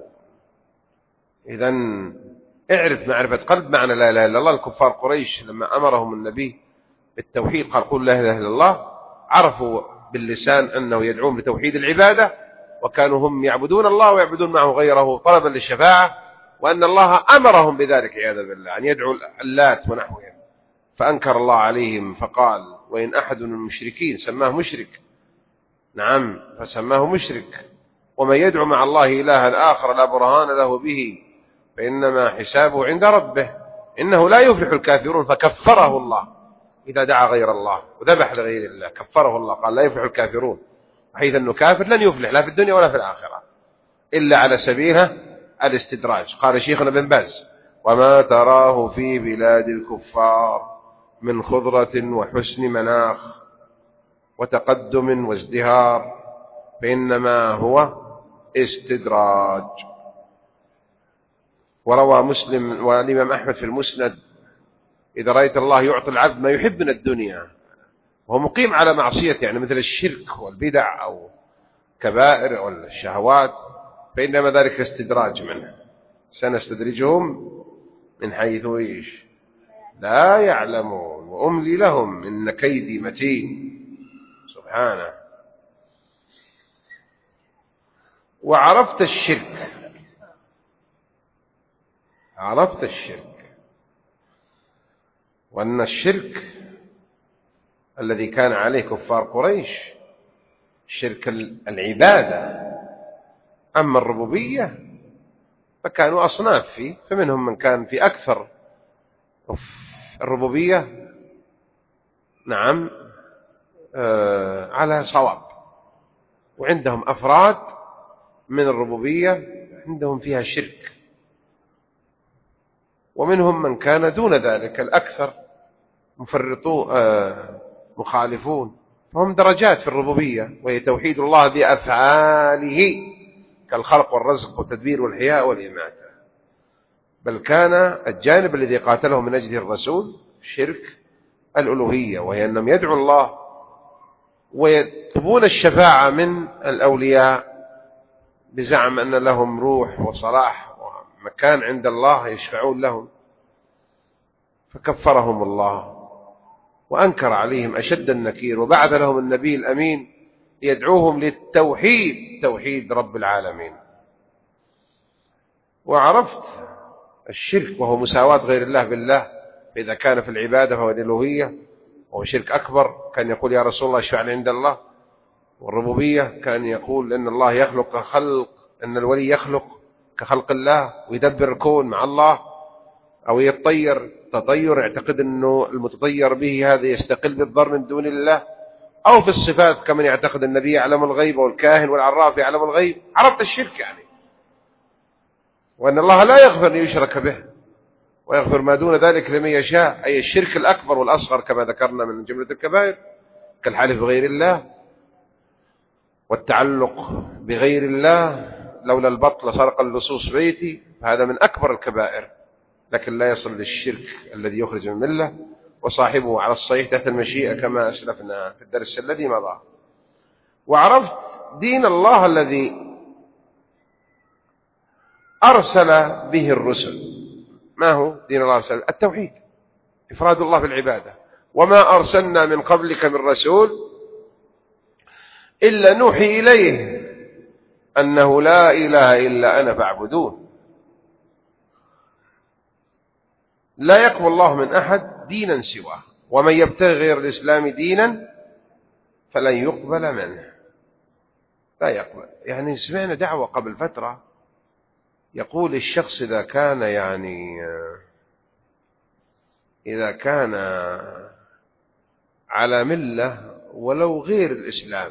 إذن اعرف معرفة قلب معنى لا إله إلا الله. الكفار قريش لما أمرهم النبي بالتوحيد قال: قل لا إله إلا الله، عرفوا باللسان أنه يدعون لتوحيد العبادة، وكانوا هم يعبدون الله ويعبدون معه غيره طلبا للشفاعة، وأن الله أمرهم بذلك عياذا بالله أن يدعوا اللات ونحوهم، فأنكر الله عليهم فقال: وإن أحد من المشركين، سماه مشرك، نعم فسماه مشرك، ومن يدعو مع الله إلها آخر لا برهان له به فإنما حسابه عند ربه إنه لا يفلح الكافرون، فكفره الله إذا دعا غير الله وذبح لغير الله، كفره الله، قال لا يفلح الكافرون، حيث أنه كافر لن يفلح لا في الدنيا ولا في الآخرة إلا على سبيل الاستدراج. قال شيخنا بن باز: وما تراه في بلاد الكفار من خضرة وحسن مناخ وتقدم وازدهار فإنما هو استدراج. وروى مسلم والإمام أحمد في المسند: إذا رأيت الله يعطي العبد ما يحب من الدنيا وهو مقيم على معصية، يعني مثل الشرك والبدع أو كبائر أو الشهوات، فإنما ذلك استدراج منه، سنستدرجهم من حيث إيش لا يعلمون وأملي لهم إن كيدي متين. سبحانه. وعرفت الشرك، عرفت الشرك، وأن الشرك الذي كان عليه كفار قريش شرك العبادة، أما الربوبية فكانوا أصناف فيه، فمنهم من كان في أكثر الربوبية نعم على صواب، وعندهم أفراد من الربوبية عندهم فيها شرك، ومنهم من كان دون ذلك الأكثر مخالفون، فهم درجات في الربوبية، وهي توحيد الله بأفعاله كالخلق والرزق والتدبير والحياء والإماتة. بل كان الجانب الذي قاتله من أجله الرسول شرك الألوهية، وهي أنهم يدعوا الله ويطلبون الشفاعة من الأولياء بزعم أن لهم روح وصلاح ومكان عند الله يشفعون لهم، فكفرهم الله وأنكر عليهم أشد النكير، وبعث لهم النبي الأمين يدعوهم للتوحيد، توحيد رب العالمين. وعرفت الشرك وهو مساواة غير الله بالله، فإذا كان في العبادة فهو الألوهية وهو شرك أكبر، كان يقول يا رسول الله اشفع لي عند الله. والربوبية كان يقول إن الله يخلق كخلق، إن الولي يخلق كخلق الله ويدبر الكون مع الله، أو يتطير تطير يعتقد أنه المتطير به هذا يستقل بالضر من دون الله، أو في الصفات كمن يعتقد النبي يعلم الغيب والكاهن والعراف يعلم الغيب. عرفت الشرك يعني، وأن الله لا يغفر أن يشرك به ويغفر ما دون ذلك لمن يشاء، أي الشرك الأكبر والأصغر كما ذكرنا من جملة الكبائر، كالحلف بغير الله والتعلق بغير الله، لولا البطل سرق اللصوص بيتي، فهذا من أكبر الكبائر، لكن لا يصل للشرك الذي يخرج من الملة، وصاحبه على الصحيح تحت المشيئة كما أسلفنا في الدرس الذي مضى. وعرفت دين الله الذي أرسل به الرسل. ما هو دين الله أرسل؟ التوحيد، إفراد الله بالعبادة. وما أرسلنا من قبلك من رسول إلا نوحي إليه أنه لا إله إلا أنا فاعبدون. لا يقبل الله من أحد دينا سواه، ومن يبتغي غير الإسلام دينا فلن يقبل منه. لا يقبل. يعني سمعنا دعوة قبل فترة يقول الشخص إذا كان على ملة ولو غير الإسلام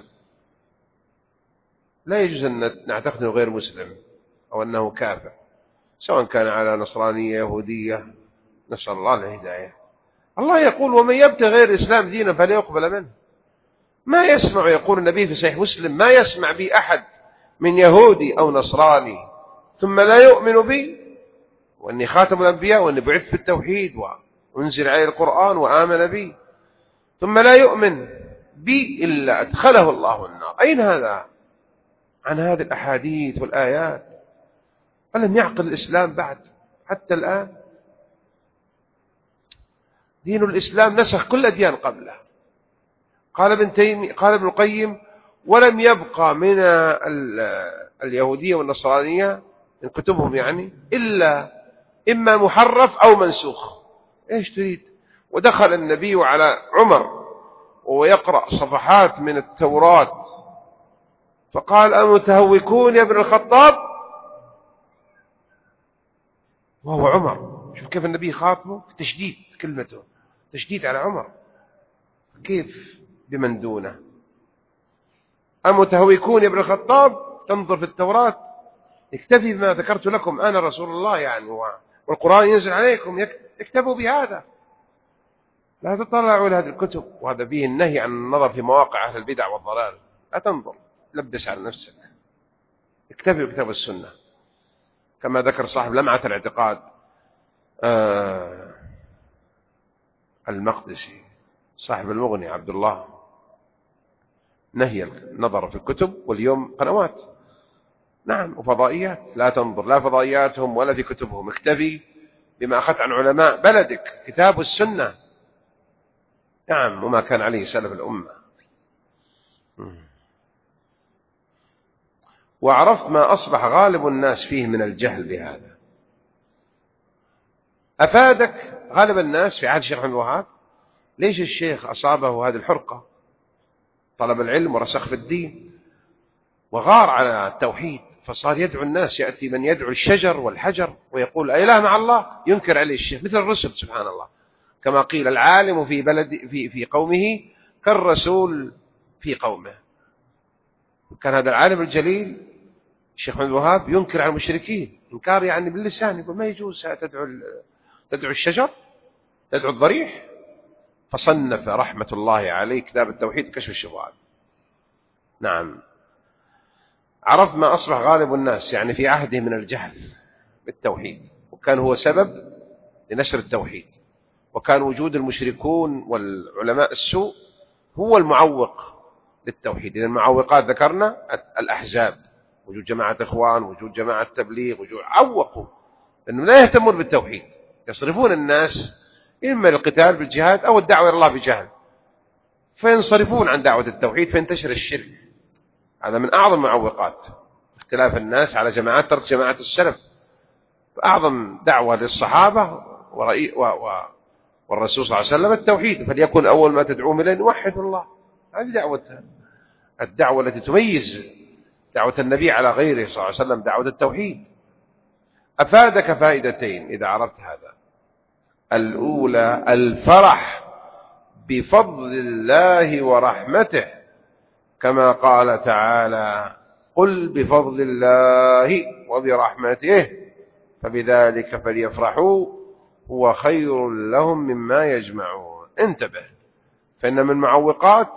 لا يجوز أن نعتقد أنه غير مسلم أو أنه كافر، سواء كان على نصرانية يهودية، نسأل الله الهداية. الله يقول ومن يبتغي غير الإسلام دينا فلا يقبل منه. ما يسمع، يقول النبي في صحيح مسلم، ما يسمع بي أحد من يهودي أو نصراني ثم لا يؤمن بي وأني خاتم الأنبياء وأني بعثت بالتوحيد وأنزل عليه القرآن وآمن بي ثم لا يؤمن بي إلا أدخله الله النار. أين هذا عن هذه الأحاديث والآيات؟ ألم يعقل الإسلام بعد حتى الآن؟ دين الإسلام نسخ كل أديان قبله. قال ابن القيم ولم يبقى من اليهودية والنصرانية من كتبهم يعني إلا إما محرف أو منسوخ. إيش تريد؟ ودخل النبي على عمر وهو يقرأ صفحات من التوراة فقال أمتهوكون يا ابن الخطاب، وهو عمر. شوف كيف النبي خاطبه، تشديد كلمته، تشديد على عمر، كيف بمن دونه. أمتهوكون يا ابن الخطاب، تنظر في التوراة، اكتفي بما ذكرت لكم أنا رسول الله يعني، والقرآن ينزل عليكم، اكتبوا بهذا، لا تطلعوا إلى هذه الكتب. وهذا فيه النهي عن النظر في مواقع أهل البدع والضلال. لا تنظر، لبس على نفسك، اكتفي بكتاب السنة كما ذكر صاحب لمعة الاعتقاد المقدسي صاحب المغني عبد الله، نهي النظر في الكتب، واليوم قنوات نعم وفضائيات، لا تنظر لا فضائياتهم ولا في كتبهم، اكتفي بما أخذت عن علماء بلدك، كتاب السنة نعم وما كان عليه سلف الأمة. وعرفت ما أصبح غالب الناس فيه من الجهل بهذا. أفادك غالب الناس في عهد الشيخ محمد الوهاب. ليش الشيخ أصابه هذه الحرقة؟ طلب العلم ورسخ في الدين وغار على التوحيد، فصار يدعو الناس، يأتي من يدعو الشجر والحجر ويقول أإله مع الله، ينكر عليه الشيخ مثل الرسل سبحان الله، كما قيل العالم في بلد في قومه كالرسول في قومه. كان هذا العالم الجليل الشيخ محمد الوهاب ينكر على المشركين إنكار يعني باللسان، يقول ما يجوز تدعو الشجر، تدعو الضريح. فصنف رحمة الله عليه كتاب التوحيد كشف الشبهات. نعم عرفت ما أصبح غالب الناس يعني في عهده من الجهل بالتوحيد، وكان هو سبب لنشر التوحيد، وكان وجود المشركون والعلماء السوء هو المعوق للتوحيد. إذن المعوقات ذكرنا الأحزاب، وجود جماعة إخوان، وجود جماعة تبليغ، وجود عوقوا لأنهم لا يهتمون بالتوحيد، يصرفون الناس إما للقتال بالجهاد أو الدعوة إلى الله بجهل، فينصرفون عن دعوة التوحيد فينتشر الشرك. هذا من أعظم المعوقات، اختلاف الناس على جماعات، ترك جماعة السلف أعظم دعوة للصحابة والرسول صلى الله عليه وسلم التوحيد، فليكن أول ما تدعوهم إليه نوحد الله. هذه الدعوة التي تميز دعوة النبي على غيره صلى الله عليه وسلم، دعوة التوحيد. أفادك فائدتين إذا عرفت هذا. الأولى الفرح بفضل الله ورحمته، كما قال تعالى: قل بفضل الله وبرحمته فبذلك فليفرحوا هو خير لهم مما يجمعون. انتبه، فإن من معوقات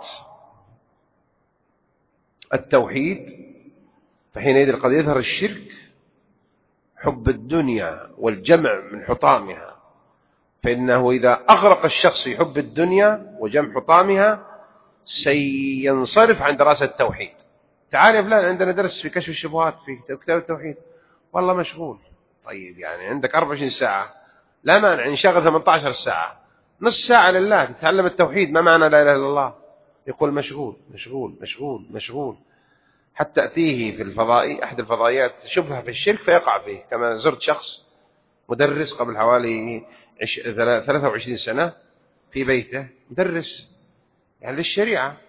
التوحيد فحينئذ قد يظهر الشرك، حب الدنيا والجمع من حطامها، فإنه إذا أغرق الشخص في حب الدنيا وجمع حطامها سينصرف عن دراسة التوحيد. تعال يا فلان عندنا درس في كشف الشبهات في كتاب التوحيد، والله مشغول. طيب يعني عندك 24 ساعة، لا مانع نشغل 18 ساعة، نص ساعة لله تتعلم التوحيد. ما معنى لا إله إلا الله؟ يقول مشغول مشغول مشغول مشغول، حتى تأتيه في الفضائي أحد الفضائيات شبهة في الشرك فيقع فيه. كما زرت شخص مدرس قبل حوالي 23 سنة في بيته، مدرس يعني للشريعة،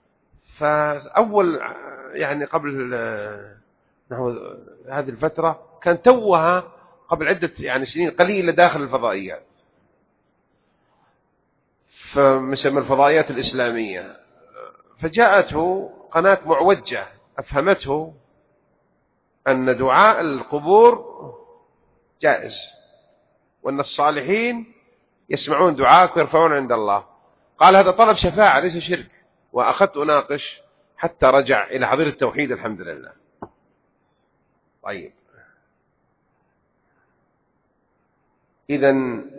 فأول يعني قبل نحو هذه الفترة كان توها قبل عدة يعني سنين قليلة داخل الفضائيات، فمسمى الفضائيات الإسلامية، فجاءته قناة معوجة أفهمته أن دعاء القبور جائز، وأن الصالحين يسمعون دعاءك ويرفعون عند الله. قال هذا طلب شفاعة ليس شرك. وأخذت أناقش حتى رجع إلى حضير التوحيد الحمد لله. طيب، إذن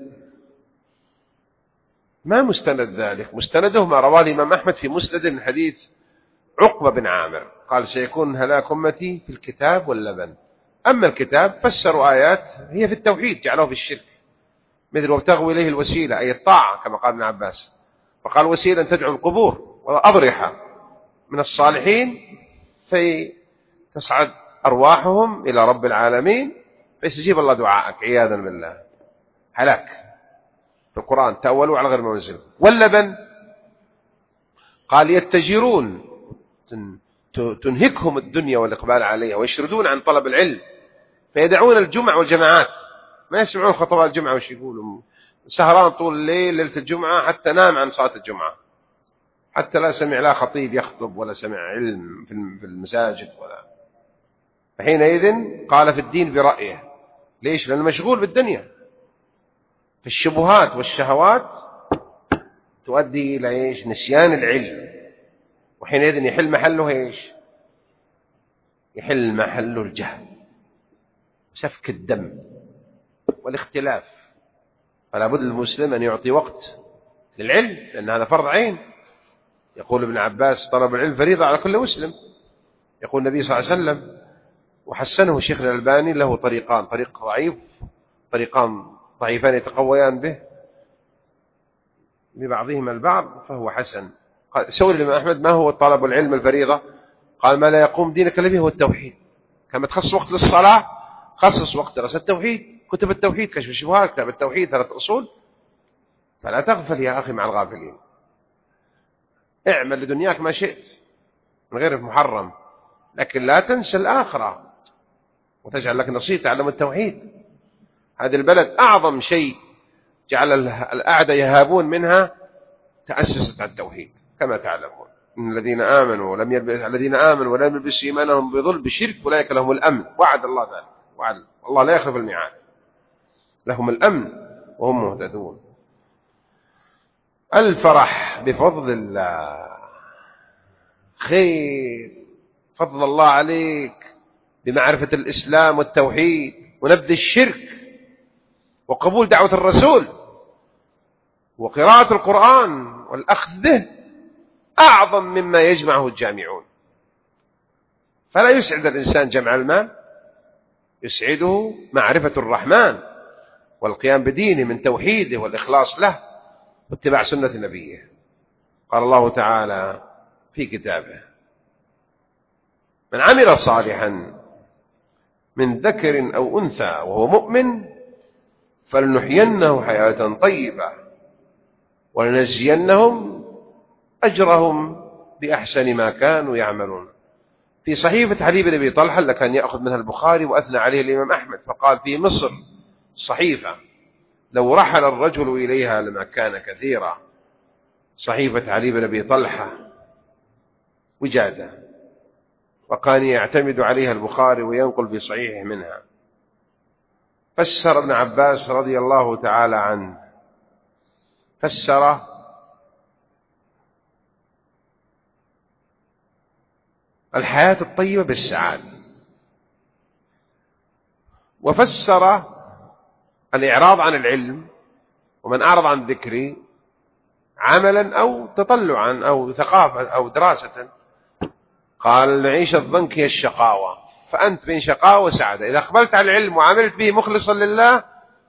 ما مستند ذلك؟ مستنده ما رواه الإمام أحمد في مسند من حديث عقبة بن عامر قال: سيكون هلاك أمتي في الكتاب واللبن. أما الكتاب فسروا آيات هي في التوحيد جعلوه في الشرك، مثل وابتغوا إليه الوسيلة أي الطاعة كما قال ابن عباس، فقال وسيلة تدعو القبور وأضرحة من الصالحين فتصعد أرواحهم إلى رب العالمين فيستجيب الله دعاءك عياذا بالله. هلاك في القرآن تأولوا على غير ما أنزل. واللبن قال يتجرون، تنهكهم الدنيا والإقبال عليها ويشردون عن طلب العلم، فيدعون الجمع والجماعات، ما يسمعون خطبات الجمعة وش يقولوا، سهران طول الليل ليلة الجمعة حتى نام عن صلاة الجمعة، حتى لا سمع لا خطيب يخطب ولا سمع علم في المساجد ولا. فحينئذ قال في الدين برأيه. ليش؟ لأنه مشغول بالدنيا، في الشبهات والشهوات تؤدي إلى إيش؟ نسيان العلم. وحينئذ يحل محله إيش؟ يحل محله الجهل، سفك الدم والاختلاف. فلا بد للمسلم أن يعطي وقت للعلم، لأن هذا فرض عين. يقول ابن عباس: طلب العلم فريضة على كل مسلم. يقول النبي صلى الله عليه وسلم، وحسنه شيخنا الألباني: له طريقان، طريق ضعيف، طريقان ضعيفان يتقويان به ببعضهما البعض فهو حسن. قال سئل الإمام أحمد: ما هو طلب العلم الفريضة؟ قال: ما لا يقوم دينك إلا به هو التوحيد. كما تخصص وقت للصلاة خصص وقت دراسة التوحيد، كتب التوحيد، كشف الشبهات، كتاب التوحيد، 3 أصول. فلا تغفل يا أخي مع الغافلين. اعمل لدنياك ما شئت من غير محرم، لكن لا تنسى الآخرة وتجعل لك نصيب تعلم التوحيد. هذه البلد أعظم شيء جعل الأعداء يهابون منها تأسست على التوحيد. كما تعلمون إن الذين آمنوا ولم يلبسوا إيمانهم بظلم بشرك أولئك لهم الأمن. وعد الله ذلك، وعد الله لا يخلف الميعاد، لهم الأمن وهم مهتدون. الفرح بفضل الله خير، فضل الله عليك بمعرفة الإسلام والتوحيد ونبذ الشرك وقبول دعوة الرسول وقراءة القرآن والأخذ به أعظم مما يجمعه الجامعون. فلا يسعد الإنسان جمع المال، يسعده معرفة الرحمن والقيام بدينه من توحيده والإخلاص له واتباع سنة نبيه. قال الله تعالى في كتابه: من عمل صالحا من ذكر أو أنثى وهو مؤمن فلنحيينه حياة طيبة ولنجزينهم أجرهم بأحسن ما كانوا يعملون. في صحيفة علي بن أبي طلحة اللي كان يأخذ منها البخاري وأثنى عليه الإمام أحمد، فقال في مصر صحيفة لو رحل الرجل إليها لما كان كثيرا، صحيفة علي بن أبي طلحة وجادة، وكان يعتمد عليها البخاري وينقل في صحيحه منها. فسر ابن عباس رضي الله تعالى عنه، فسر الحياة الطيبة بالسعادة، وفسر الإعراض عن العلم ومن أعرض عن ذكري عملا أو تطلعا أو ثقافة أو دراسة. قال المعيشة الضنك هي الشقاوة، فأنت بين شقاوة وسعادة. إذا أقبلت على العلم وعملت به مخلصا لله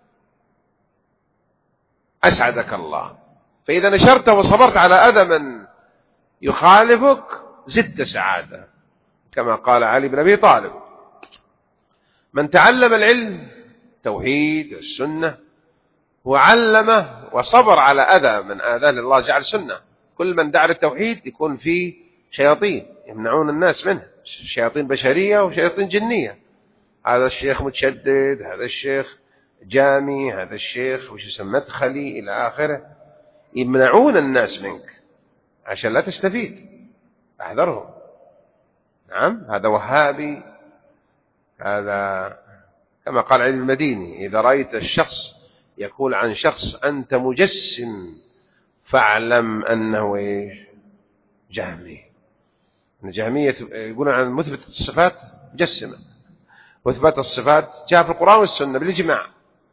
أسعدك الله، فإذا نشرت وصبرت على أذى من يخالفك زدت سعادة، كما قال علي بن أبي طالب: من تعلم العلم توحيد السنة وعلمه وصبر على أذى من آذاه الله جعل سنة. كل من دعا للتوحيد يكون فيه شياطين يمنعون الناس منه، شياطين بشرية وشياطين جنية. هذا الشيخ متشدد، هذا الشيخ جامي، هذا الشيخ وش اسمه مدخلي إلى آخره، يمنعون الناس منك عشان لا تستفيد، احذرهم. نعم، هذا وهابي، هذا كما قال علي المديني: إذا رأيت الشخص يقول عن شخص أنت مجسم فاعلم أنه إيش؟ جهمي. الجهمية يقولون عن مثبت الصفات مجسمة، وإثبات الصفات جاء في القرآن والسنة بالإجماع.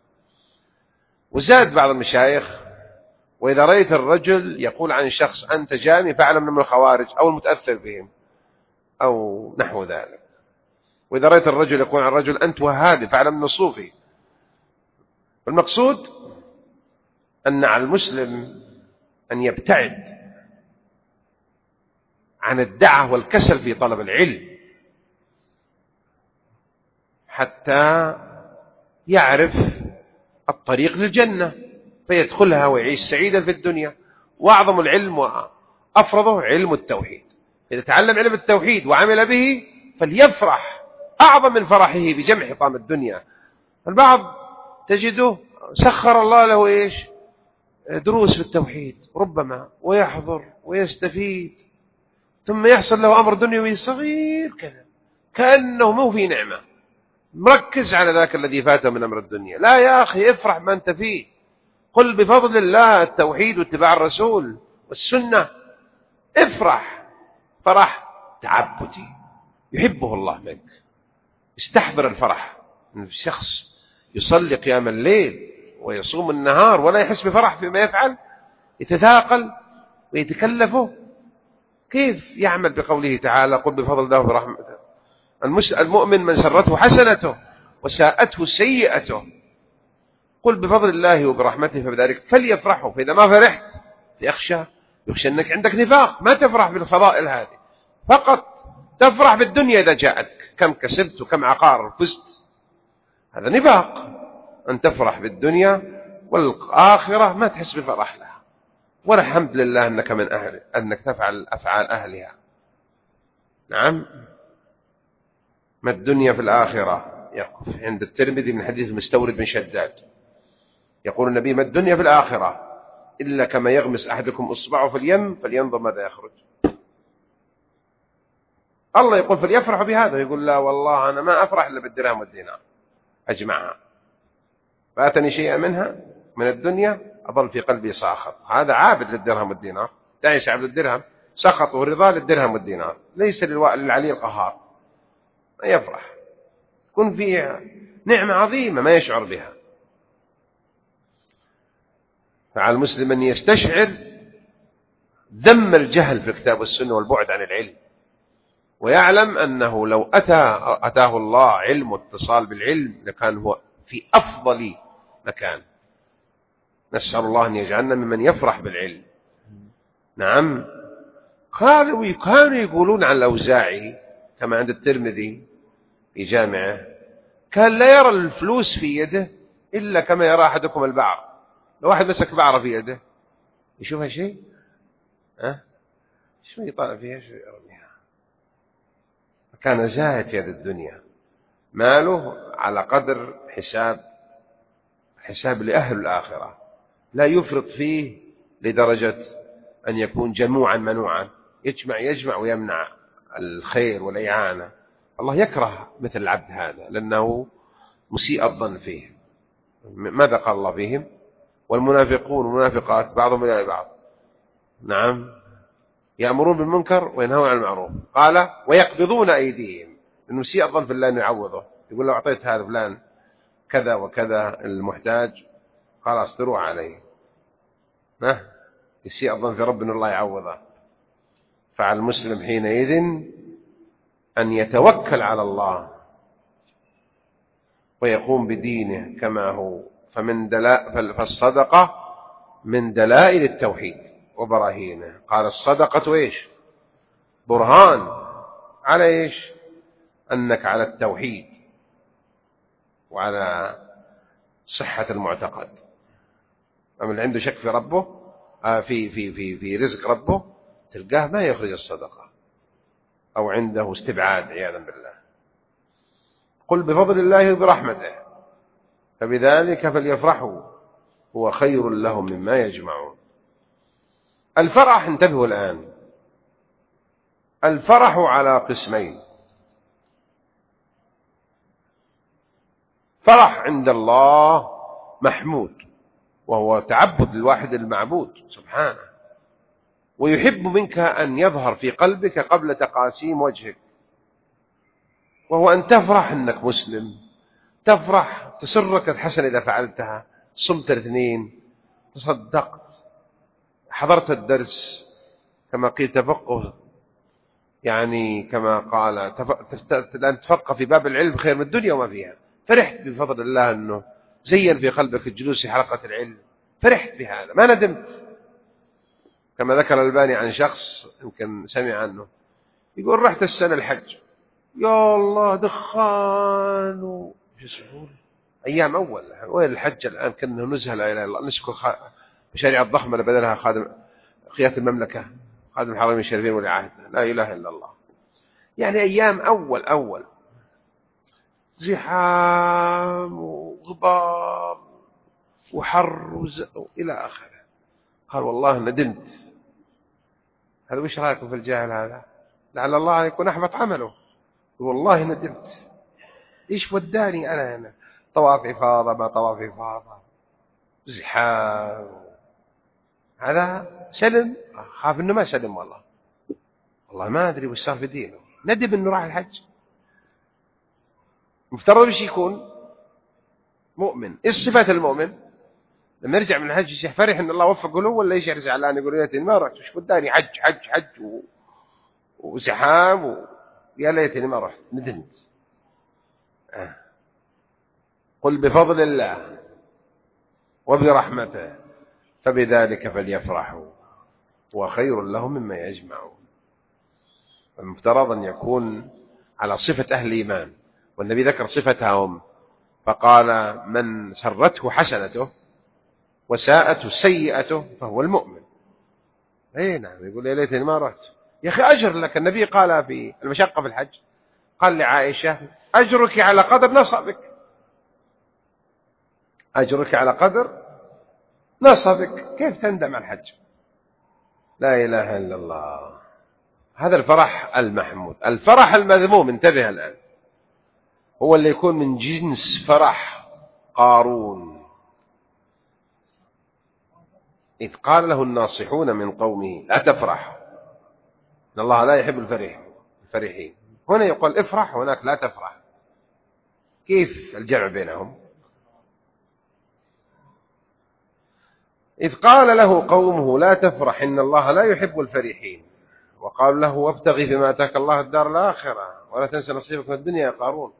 وزاد بعض المشايخ: وإذا رأيت الرجل يقول عن شخص أنت جهمي فاعلم من الخوارج أو المتأثر بهم أو نحو ذلك. وإذا رأيت الرجل يقول عن الرجل أنت وهابي فاعلم من الصوفي. والمقصود أن على المسلم أن يبتعد عن الدعة والكسل في طلب العلم حتى يعرف الطريق للجنة فيدخلها ويعيش سعيدا في الدنيا. وأعظم العلم وأفرضه علم التوحيد. إذا تعلم علم التوحيد وعمل به فليفرح أعظم من فرحه بجمع حطام الدنيا. البعض تجده سخر الله له إيش؟ دروس في التوحيد ربما، ويحضر ويستفيد، ثم يحصل له أمر دنيوي صغير كذا كأنه مو في نعمة، مركز على ذاك الذي فاته من أمر الدنيا. لا يا أخي، افرح ما أنت فيه. قل بفضل الله التوحيد واتباع الرسول والسنة، افرح فرح تعبدي يحبه الله منك. استحضر الفرح من الشخص يصلي قيام الليل ويصوم النهار ولا يحس بفرح فيما يفعل، يتثاقل ويتكلفه. كيف يعمل بقوله تعالى: قل بفضل الله وبرحمته. المؤمن من سرته حسنته وساءته سيئته. قل بفضل الله وبرحمته فبذلك فليفرحوا. فإذا ما فرحت يخشى أنك عندك نفاق، ما تفرح بالفضائل هذه، فقط تفرح بالدنيا إذا جاءتك، كم كسبت وكم عقار فزت. هذا نفاق، أن تفرح بالدنيا والآخرة ما تحس بفرح لها، ولا الحمد لله أنك من أهل، أنك تفعل أفعال أهلها. نعم، ما الدنيا في الآخرة. يقف عند الترمذي من حديث المستورد بن شداد، يقول النبي: ما الدنيا في الآخرة إلا كما يغمس أحدكم إصبعه في اليم فلينظر ماذا يخرج. الله يقول فليفرحوا بهذا، يقول: لا والله أنا ما أفرح إلا بالدرهم والدينار أجمعها، فاتني شيئا منها من الدنيا أظل في قلبي ساخط. هذا عابد للدرهم والدينار، تعيش عبد الدرهم، سخطه رضا للدرهم والدينار، ليس للعلي القهار. ما يفرح، تكون فيه نعمة عظيمة ما يشعر بها. فعلى المسلم أن يستشعر ذم الجهل في الكتاب والسنة والبعد عن العلم، ويعلم أنه لو أتاه الله علم واتصال بالعلم لكان هو في أفضل مكان. نسأل الله أن يجعلنا ممن يفرح بالعلم. نعم، كانوا يقولون عن الأوزاعي كما عند الترمذي في جامعه: كان لا يرى الفلوس في يده إلا كما يرى أحدكم البعر. لو واحد مسك بعرة في يده يشوفها شيء، شوي يطالع فيها شوي يرميها. كان زاهد في هذه الدنيا، ماله على قدر حساب لأهل الآخرة، لا يفرط فيه لدرجة أن يكون جموعا منوعا، يجمع ويمنع الخير والإعانة. الله يكره مثل العبد هذا لأنه مسيء الظن فيه. ماذا قال الله فيهم؟ والمنافقون والمنافقات بعضهم إلى بعض، نعم، يأمرون بالمنكر وينهون عن المعروف. قال ويقبضون أيديهم، إنه مسيء الظن في الله أنه يعوضه، يقول لو أعطيت هذا فلان كذا وكذا المحتاج خلاص تروح عليه، يسيء الظن في رب أن الله يعوضه. فعلى المسلم حينئذ أن يتوكل على الله ويقوم بدينه كما هو. فالصدقة من دلائل التوحيد وبراهينه. قال الصدقة إيش؟ برهان على إيش؟ أنك على التوحيد وعلى صحة المعتقد. أما اللي عنده شك في ربه في رزق ربه تلقاه ما يخرج الصدقة، أو عنده استبعاد عياذا بالله. قل بفضل الله وبرحمته فبذلك فليفرحوا هو خير لهم مما يجمعون. الفرح، انتبهوا الآن، الفرح على قسمين: فرح عند الله محمود وهو تعبد الواحد المعبود سبحانه، ويحب منك أن يظهر في قلبك قبل تقاسيم وجهك، وهو أن تفرح أنك مسلم، تفرح تسرك الحسنة إذا فعلتها، صمت الاثنين، تصدقت، حضرت الدرس، كما قيل تفقه، يعني كما قال أن تفقه في باب العلم خير من الدنيا وما فيها. فرحت بفضل الله أنه زين في قلبك الجلوس في حلقة العلم، فرحت بهذا ما ندمت. كما ذكر الألباني عن شخص يمكن سمع عنه، يقول رحت السنة الحج، يا الله دخان أيام أول، وين الحج الآن؟ كنا نزهة لا إله إلا الله، نشكر مشاريع الضخمة اللي بدلها خادم قيادة المملكة، خادم الحرمين الشريفين ولي عهده، لا إله إلا الله. يعني أيام أول زحام وغبار وحر إلى آخره. قال والله ندمت. هذا وش رأيكم في الجاهل هذا؟ لعل الله يكون أحبط عمله. والله ندمت، إيش وداني أنا هنا؟ طواف إفاضة ما طواف إفاضة، زحام. هذا سلم، خاف إنه ما سلم. والله ما أدري وش صار في دينه، ندم إنه راح الحج. مفترض بش يكون مؤمن. إيش صفات المؤمن؟ لما يرجع من الحج فرح إن الله وفقه له، ولا إيش زعلان يقول يا ليتني ما رحت، وش وداني حج وزحام يا ليتني ما رحت، ندمت. قل بفضل الله وبرحمته فبذلك فليفرحوا وخير لهم مما يجمعون. المفترض أن يكون على صفة أهل الإيمان، والنبي ذكر صفتهم فقال من سرته حسنته وساءته سيئته فهو المؤمن. اي نعم، يقول يا ليتني ما رحت. يا أخي أجر لك. النبي قال في المشقة في الحج، قال لعائشة أجرك على قدر نصبك، أجرك على قدر نصبك، كيف تندم على الحج؟ لا إله إلا الله. هذا الفرح المحمود. الفرح المذموم، انتبه الآن، هو اللي يكون من جنس فرح قارون، إذ قال له الناصحون من قومه لا تفرح إن الله لا يحب الفرحين. هنا يقول افرح، هناك لا تفرح. كيف الجمع بينهم؟ إذ قال له قومه لا تفرح إن الله لا يحب الفرحين، وقال له وابتغي فيما آتاك الله الدار الآخرة ولا تنس نصيبك من الدنيا يا قارون.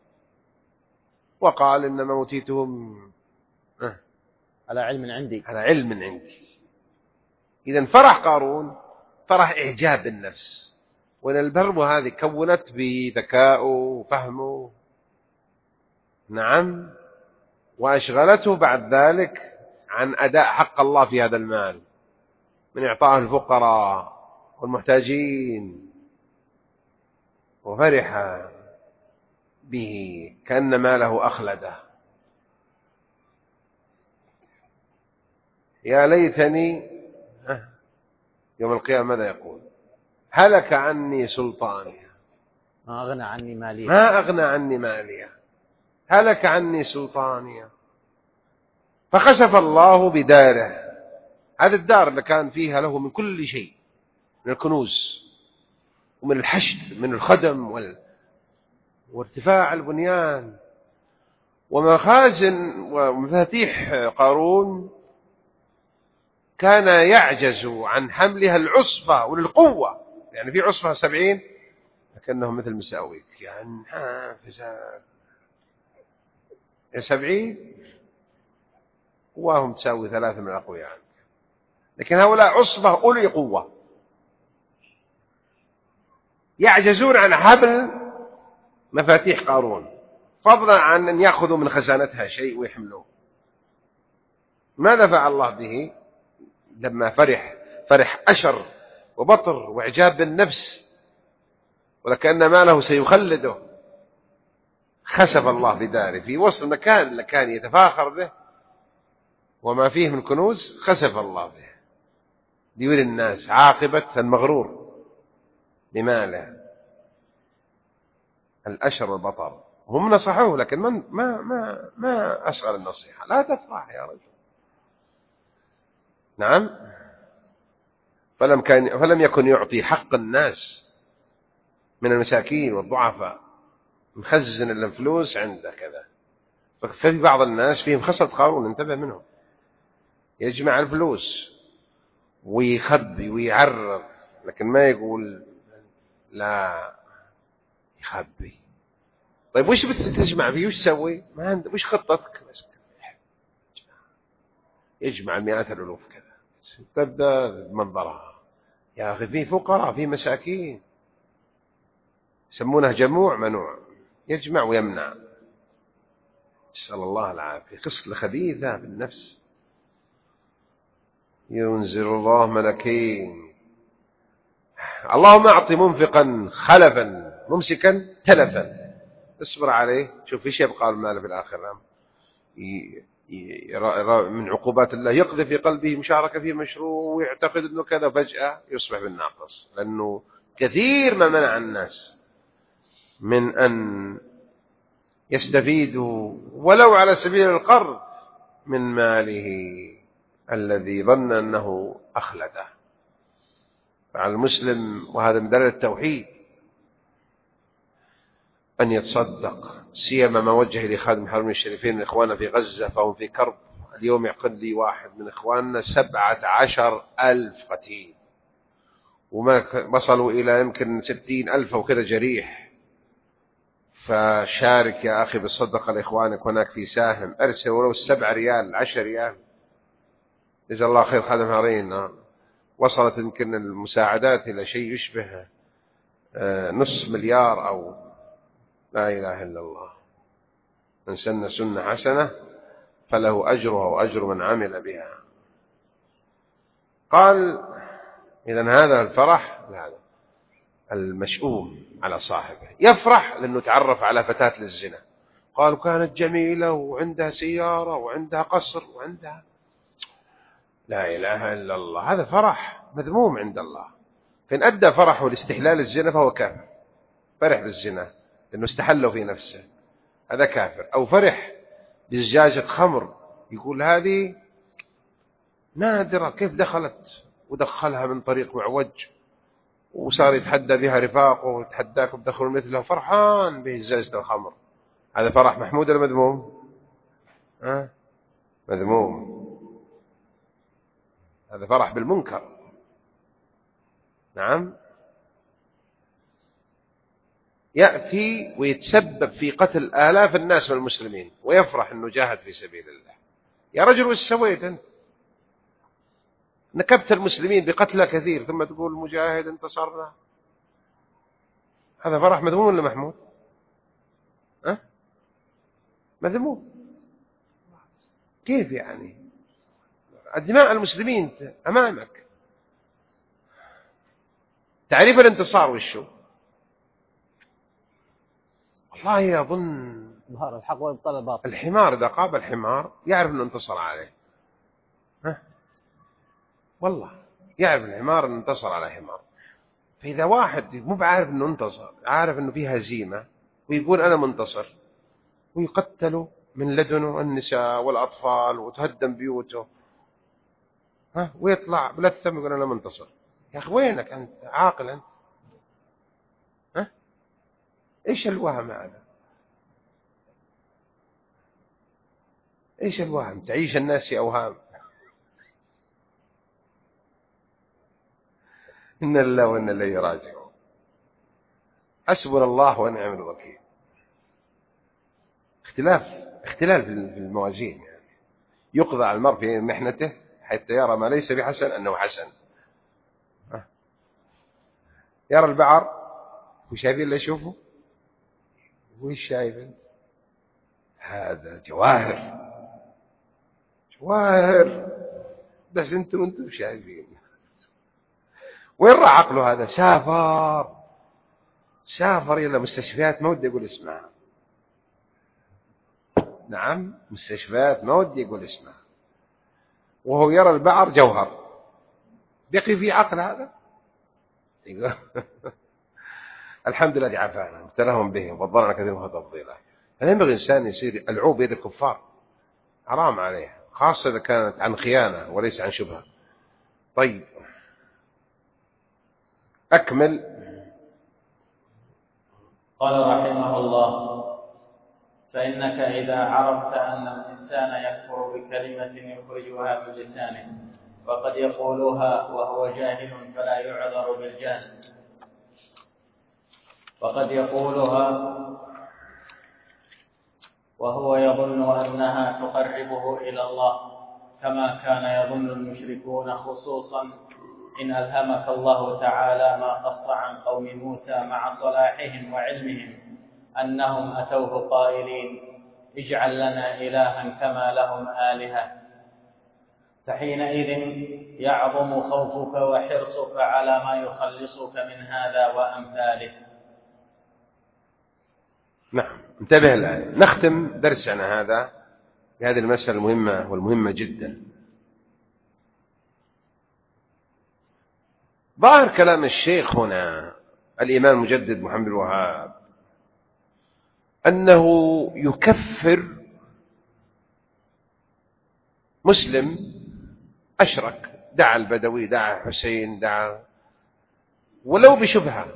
وقال إنما أوتيتهم على علم عندي. إذن فرح قارون فرح إعجاب بالنفس، وإن البرمة هذه كونت بذكائه وفهمه، نعم، وأشغلته بعد ذلك عن أداء حق الله في هذا المال من إعطاء الفقراء والمحتاجين، وفرح به كأن ماله أخلده. يا ليتني يوم القيامة ماذا يقول؟ هلك عني سلطاني، ما أغنى عني مالي، ما أغنى عني مالي، هلك عني سلطاني. فخسف الله بداره، هذا الدار اللي كان فيها له من كل شيء، من الكنوز ومن الحشد، من الخدم وارتفاع البنيان ومخازن ومفاتيح قارون، كان يعجز عن حملها العصبة وللقوة. يعني في عصبة 70 لكنهم مثل مساويك، يعني حافزات 70 قواهم تساوي 3 من الأقوياء، لكن هؤلاء عصبة أولي قوة يعجزون عن حمل مفاتيح قارون، فضلا عن أن يأخذوا من خزانتها شيء ويحملوه. ماذا فعل الله به لما فرح أشر وبطر وإعجاب بالنفس ولكأن ماله سيخلده؟ خسف الله بداره في وسط المكان اللي كان يتفاخر به وما فيه من كنوز، خسف الله به ليري الناس عاقبة المغرور بماله. الأشر والبطر هم نصحوه، لكن ما أصغر النصيحة، لا تفرح يا رجل. نعم، فلم يكن يعطي حق الناس من المساكين والضعفاء، مخزن الفلوس عنده كذا. ففي بعض الناس فيهم خصلة قارون، انتبه منهم، يجمع الفلوس ويخبي ويعرف، لكن ما يقول لا، يخبي. طيب وش بتجمع فيه؟ وش تسوي؟ ما عنده، وش خطتك؟ بس يجمع مئات الألوف كذا، تبدأ منظرها يا أخي فيه فقراء، فيه مساكين، يسمونه جموع منوع، يجمع ويمنع. نسأل الله العافية. خصلة خبيثة بالنفس. ينزل الله ملكين، اللهم أعطي منفقا خلفا ممسكا تلفا، اصبر عليه. شوف ايش يبقى المال في الآخرة من عقوبات الله، يقذف في قلبه مشاركة في مشروع ويعتقد أنه كذا، فجأة يصبح بالناقص، لأنه كثير ما منع الناس من أن يستفيدوا ولو على سبيل القرض من ماله الذي ظن أنه أخلده. فعلى المسلم، وهذا من دلالة التوحيد، أن يتصدق، سيما ما وجه لخادم الحرمين الشريفين إخواننا في غزة فهم في كرب. اليوم يعقد لي واحد من إخواننا 17,000 قتيل، وما وصلوا إلى يمكن 60,000 وكذا جريح. فشارك يا أخي بالصدقة لإخوانك هناك في ساهم، أرسل ولو 7 ريال 10 ريال، جزا الله خير خادم الحرمين. وصلت يمكن المساعدات إلى شيء يشبه نصف مليار أو لا إله إلا الله. من سن سنة حسنة فله أجرها وأجر من عمل بها. قال إذن هذا الفرح المشؤوم على صاحبه، يفرح لأنه تعرف على فتاة للزنا، قالوا كانت جميلة وعندها سيارة وعندها قصر وعندها، لا إله إلا الله. هذا فرح مذموم عند الله. فإن أدى فرحه لاستحلال الزنا فهو كافر، فرح بالزنا لأنه استحله في نفسه، هذا كافر. أو فرح بزجاجة خمر، يقول هذه نادرة، كيف دخلت، ودخلها من طريق معوج وصار يتحدى بها رفاقه ويتحداكم بدخلوا مثله، فرحان بزجاجة الخمر. هذا فرح محمود ولا مذموم؟ مذموم. هذا فرح بالمنكر. نعم، يأتي ويتسبب في قتل آلاف الناس من المسلمين ويفرح أنه جاهد في سبيل الله. يا رجل وش سويت أنت؟ نكبت المسلمين بقتلى كثير ثم تقول مجاهد انتصرنا. هذا فرح مذموم ولا محمود؟ مذموم. كيف يعني؟ دماء المسلمين أمامك. تعريف الانتصار وشو؟ والله يظن إظهار الحق وإبطال الباطل. الحمار إذا قابل الحمار يعرف أنه انتصر عليه. والله يعرف الحمار أنه انتصر على حمار. فإذا واحد مو بعارف أنه انتصر، عارف أنه فيه هزيمة، ويقول أنا منتصر، ويقتلوا من لدنه النساء والأطفال وتهدم بيوته، ويطلع بلثم يقول أنا منتصر. يا أخي وينك أنت؟ عاقل أنت؟ إيش الوهم هذا؟ إيش الوهم؟ تعيش الناس في أوهام. إن الله وإن إليه راجعون. حسبنا الله ونعم الوكيل. اختلاف في الموازين يعني. يقضى على المرء في محنته حتى يرى ما ليس بحسن أنه حسن. يرى البعر وشايفين اللي يشوفه، وش شايفين؟ هذا جواهر بس انتم شايفين. وين راح عقله هذا؟ سافر إلى مستشفيات ما ودي يقول اسمها. نعم، مستشفيات ما ودي يقول اسمها، وهو يرى البعر جوهر. بقي في عقل هذا؟ الحمد لله عافانا ابتلاهم به وفضلنا كثيرا تفضيلا. فلا ينبغي الإنسان يصير العوب بيد الكفار، حرام عليه، خاصة إذا كانت عن خيانة وليس عن شبهة. طيب أكمل. قال رحمه الله: فإنك إذا عرفت أن الإنسان يكفر بكلمة يخرجها من لسانه وقد يقولها وهو جاهل فلا يعذر بالجهل، وقد يقولها وهو يظن أنها تقربه إلى الله، كما كان يظن المشركون، خصوصا إن ألهمك الله تعالى ما قص عن قوم موسى مع صلاحهم وعلمهم أنهم أتوه قائلين: اجعل لنا إلها كما لهم آلهة. فحينئذ يعظم خوفك وحرصك على ما يخلصك من هذا وأمثاله. نعم، انتبه الآن. نختم درسنا هذا بهذه المسألة المهمة والمهمة جدا. ظاهر كلام الشيخ هنا الإمام المجدد محمد الوهاب أنه يكفر مسلم أشرك، دعا البدوي، دعا حسين، دعا ولو بشبهة،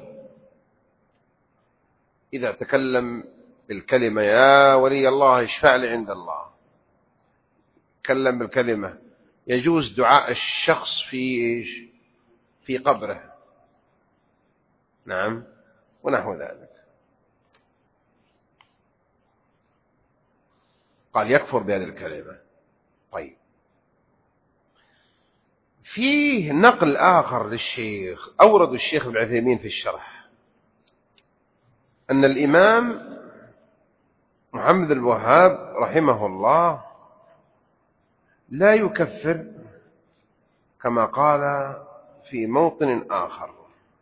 إذا تكلم بالكلمة يا ولي الله اشفع لي عند الله، تكلم بالكلمة، يجوز دعاء الشخص في قبره، نعم، ونحو ذلك. قال يكفر بهذه الكلمة. طيب فيه نقل آخر للشيخ أورد الشيخ ابن عثيمين في الشرح أن الإمام محمد الوهاب رحمه الله لا يكفر، كما قال في موطن آخر،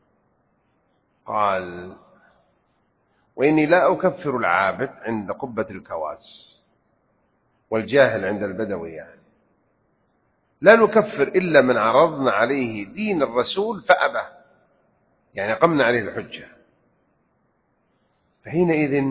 قال: وإني لا أكفر العابد عند قبة الكواس والجاهل عند البدوي، يعني لا نكفر إلا من عرضنا عليه دين الرسول فأبى، يعني قمنا عليه الحجة. فحينئذ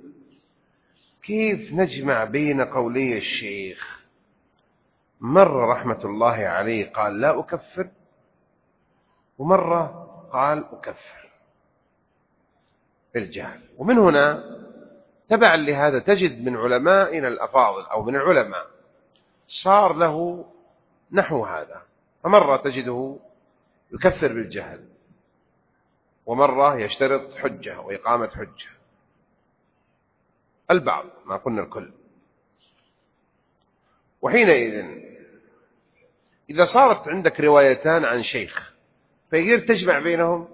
كيف نجمع بين قولي الشيخ؟ مرة رحمة الله عليه قال لا أكفر، ومرة قال أكفر بالجهل. ومن هنا تبعا لهذا تجد من علمائنا الأفاضل أو من العلماء صار له نحو هذا، فمرة تجده يكفر بالجهل، ومرة يشترط حجة وإقامة حجة، البعض، ما قلنا الكل. وحينئذ إذا صارت عندك روايتان عن شيخ فقدرت تجمع بينهم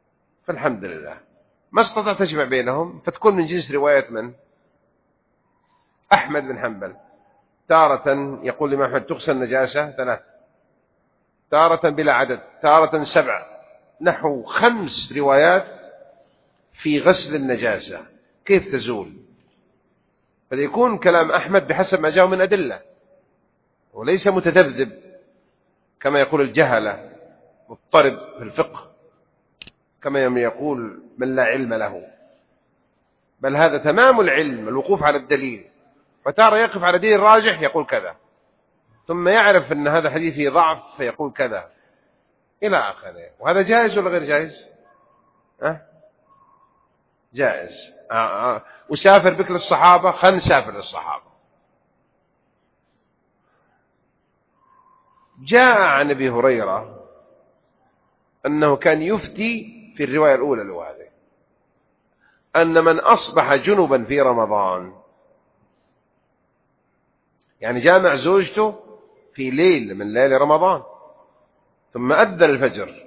فالحمد لله، ما استطعت تجمع بينهم فتكون من جنس رواية من؟ أحمد بن حنبل تارة يقول الإمام أحمد تغسل النجاسة 3، تارة بلا عدد، تارة 7، نحو 5 روايات في غسل النجاسة كيف تزول. فليكون كلام أحمد بحسب ما جاء من أدلة، وليس متذبذب كما يقول الجهلة، مضطرب في الفقه كما يقول من لا علم له، بل هذا تمام العلم الوقوف على الدليل، فتارة يقف على دليل راجح يقول كذا، ثم يعرف أن هذا حديث فيه ضعف فيقول كذا إلى آخره. وهذا جائز ولا غير جائز؟ جائز. وسافر بك للصحابة، خلنا نسافر للصحابة. جاء عن أبي هريرة أنه كان يفتي في الرواية الأولى له هذه أن من أصبح جنبا في رمضان، يعني جامع زوجته في ليل من ليالي رمضان ثم أذن الفجر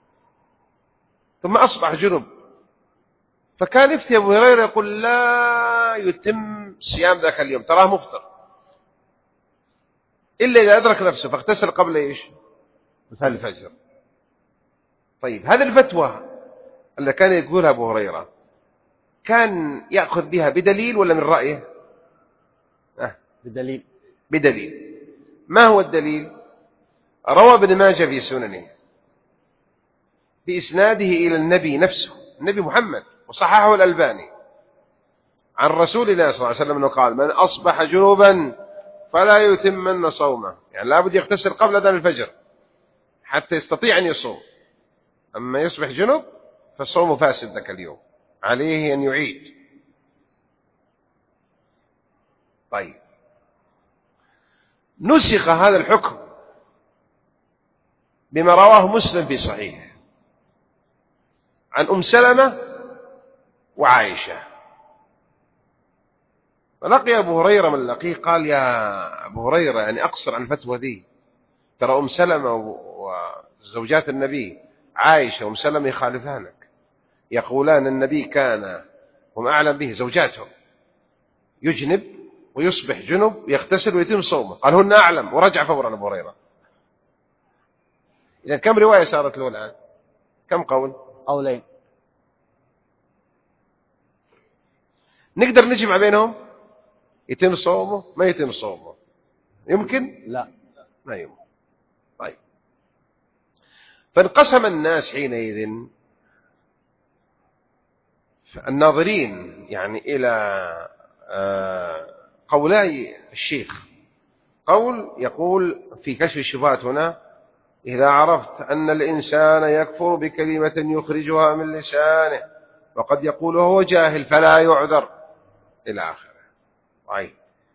ثم أصبح جنب، فكان يفتي أبو هريرة يقول لا يتم صيام ذاك اليوم، تراه مفطر إلا إذا أدرك نفسه فاغتسل قبل إيش؟ الفجر. طيب هذه الفتوى اللي كان يقولها أبو هريرة كان يأخذ بها بدليل ولا من رأيه؟ بدليل. ما هو الدليل؟ روى ابن ماجه في سننه بإسناده إلى النبي نفسه، النبي محمد، وصححه الألباني، عن رسول الله صلى الله عليه وسلم أنه قال من أصبح جنوبا فلا يتمن صومه، يعني لابد يغتسل قبل أذان الفجر حتى يستطيع أن يصوم، أما يصبح جنوب فالصوم فاسد ذاك اليوم، عليه أن يعيد. طيب نسخ هذا الحكم بما رواه مسلم في صحيح عن أم سلمة وعائشة. فلقي أبو هريرة من لقيه قال يا أبو هريرة يعني أقصر عن الفتوى ذي، ترى أم سلمة وزوجات النبي عائشة وأم سلمة يخالفانك، يقولان النبي كان هم أعلم به زوجاتهم يجنب ويصبح جنب يغتسل ويتم صومه، قال هن أعلم، ورجع فورا أبو هريرة. إذا كم رواية صارت له الآن؟ كم قول؟ قولين. نقدر نجمع بينهم؟ يتم صومه ما يتم صومه؟ يمكن؟ لا ما يمكن. طيب فانقسم الناس حينئذ الناظرين يعني إلى قولاي الشيخ. قول يقول في كشف الشبهات هنا إذا عرفت أن الإنسان يكفر بكلمة يخرجها من لسانه وقد يقول هو جاهل فلا يعذر إلى آخره. طيب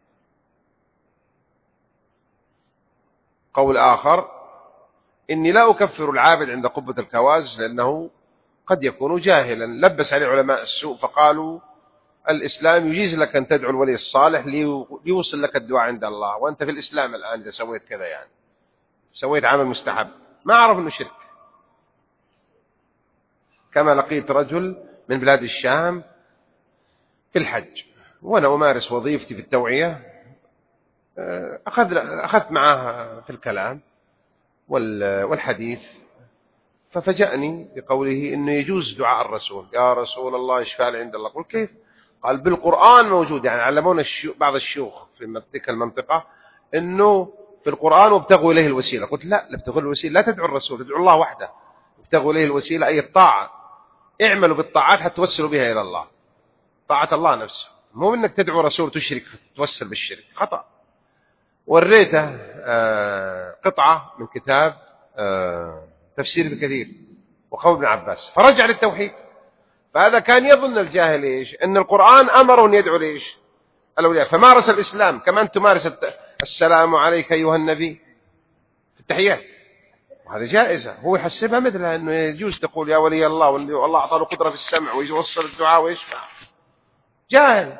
قول آخر إني لا أكفر العابد عند قبة الكواز لأنه قد يكون جاهلا، لبس عليه علماء السوء فقالوا الإسلام يجيز لك أن تدعو الولي الصالح ليوصل لك الدعاء عند الله، وأنت في الإسلام الآن إذا سويت كذا يعني سويت عمل مستحب ما أعرف أنه شرك. كما لقيت رجل من بلاد الشام في الحج وأنا أمارس وظيفتي في التوعية، أخذت معه في الكلام والحديث، ففجأني بقوله إنه يجوز دعاء الرسول، يا رسول الله اشفع لي عند الله. قلت كيف؟ قال بالقرآن موجود، يعني علمونا بعض الشيوخ في تلك المنطقة إنه في القرآن وابتغوا إليه الوسيلة. قلت لا ابتغوا الوسيلة، لا تدعوا الرسول، تدعوا الله وحده، ابتغوا إليه الوسيلة أي الطاعة، اعملوا بالطاعات حتى توصلوا بها إلى الله، طاعة الله نفسه، مو إنك تدعو رسول تشرك توصل بالشرك، خطأ. وريته قطعة من كتاب تفسير ابن كثير وقول ابن عباس فرجع للتوحيد. فهذا كان يظن الجاهل إيش؟ أن القرآن أمره أن يدعو لإيش؟ الأولياء، فمارس الإسلام كما أن تمارس السلام عليك أيها النبي في التحيات، وهذا جائزة، هو يحسبها مثلها أنه يجوز تقول يا ولي الله والله أعطاه قدرة في السمع ويوصل الدعاء ويشفع، جاهل.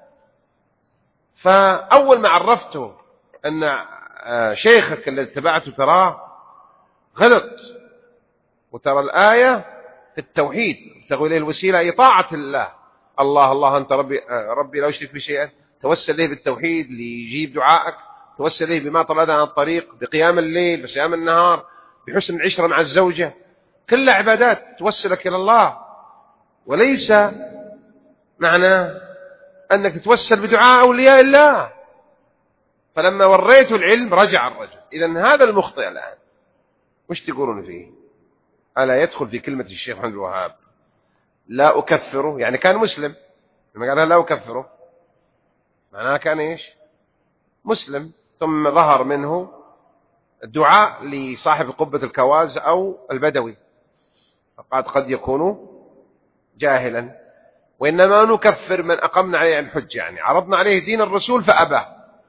فأول ما عرفته أن شيخك الذي اتبعته تراه غلط، وترى الآية في التوحيد ابتغوا إليه الوسيلة أي طاعة الله، الله أنت ربي لا أشرك بشيئا، توسل إليه بالتوحيد ليجيب دعائك، توسل إليه بما طلعت عن الطريق، بقيام الليل، بصيام النهار، بحسن العشرة مع الزوجة، كلها عبادات توسلك إلى الله، وليس معنى أنك تتوسل بدعاء أولياء الله. فلما وريته العلم رجع الرجل. إذن هذا المخطئ الآن وش تقولون فيه؟ ألا يدخل في كلمة الشيخ محمد الوهاب لا أكفره؟ يعني كان مسلم، لما قال لا أكفره معناها كان إيش؟ مسلم، ثم ظهر منه الدعاء لصاحب قبة الكواز أو البدوي، قد يكون جاهلا. وإنما نكفر من أقمنا عليه الحج، يعني عرضنا عليه دين الرسول فأبى.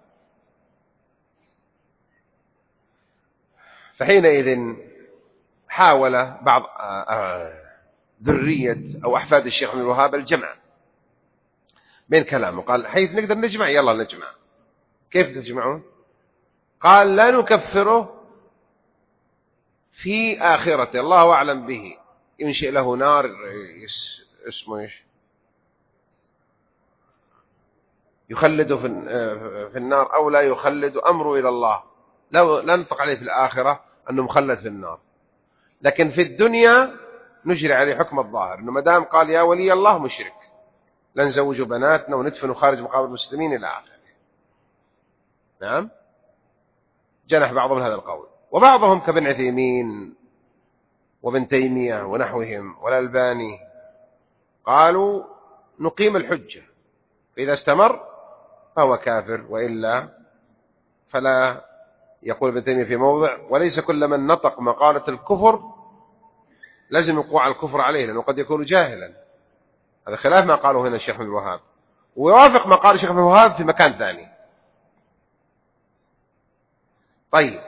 فحينئذ حاول بعض ذرية أو أحفاد الشيخ محمد الوهاب الجمع بين كلامه، قال حيث نقدر نجمع يلا نجمع. كيف تجمعون؟ قال لا نكفره في آخرته، الله أعلم به، ينشئ له نار اسمه إيش، يخلده في النار أو لا يخلد، أمره إلى الله. لا نطلق عليه في الآخرة أنه مخلد في النار، لكن في الدنيا نجري عليه حكم الظاهر، أنه مدام قال يا ولي الله مشرك، لا نزوج بناتنا وندفن خارج مقابر المسلمين إلى آخره. نعم، جنح بعضهم هذا القول، وبعضهم كابن عثيمين وابن تيمية ونحوهم والألباني قالوا نقيم الحجة، فإذا استمر فهو كافر، وإلا فلا. يقول ابن تيمية في موضع وليس كل من نطق مقالة الكفر لازم يقوع الكفر عليه، لأنه قد يكون جاهلا. هذا خلاف ما قاله هنا الشيخ محمد الوهاب، ويوافق ما قال الشيخ محمد الوهاب في مكان ثاني. طيب،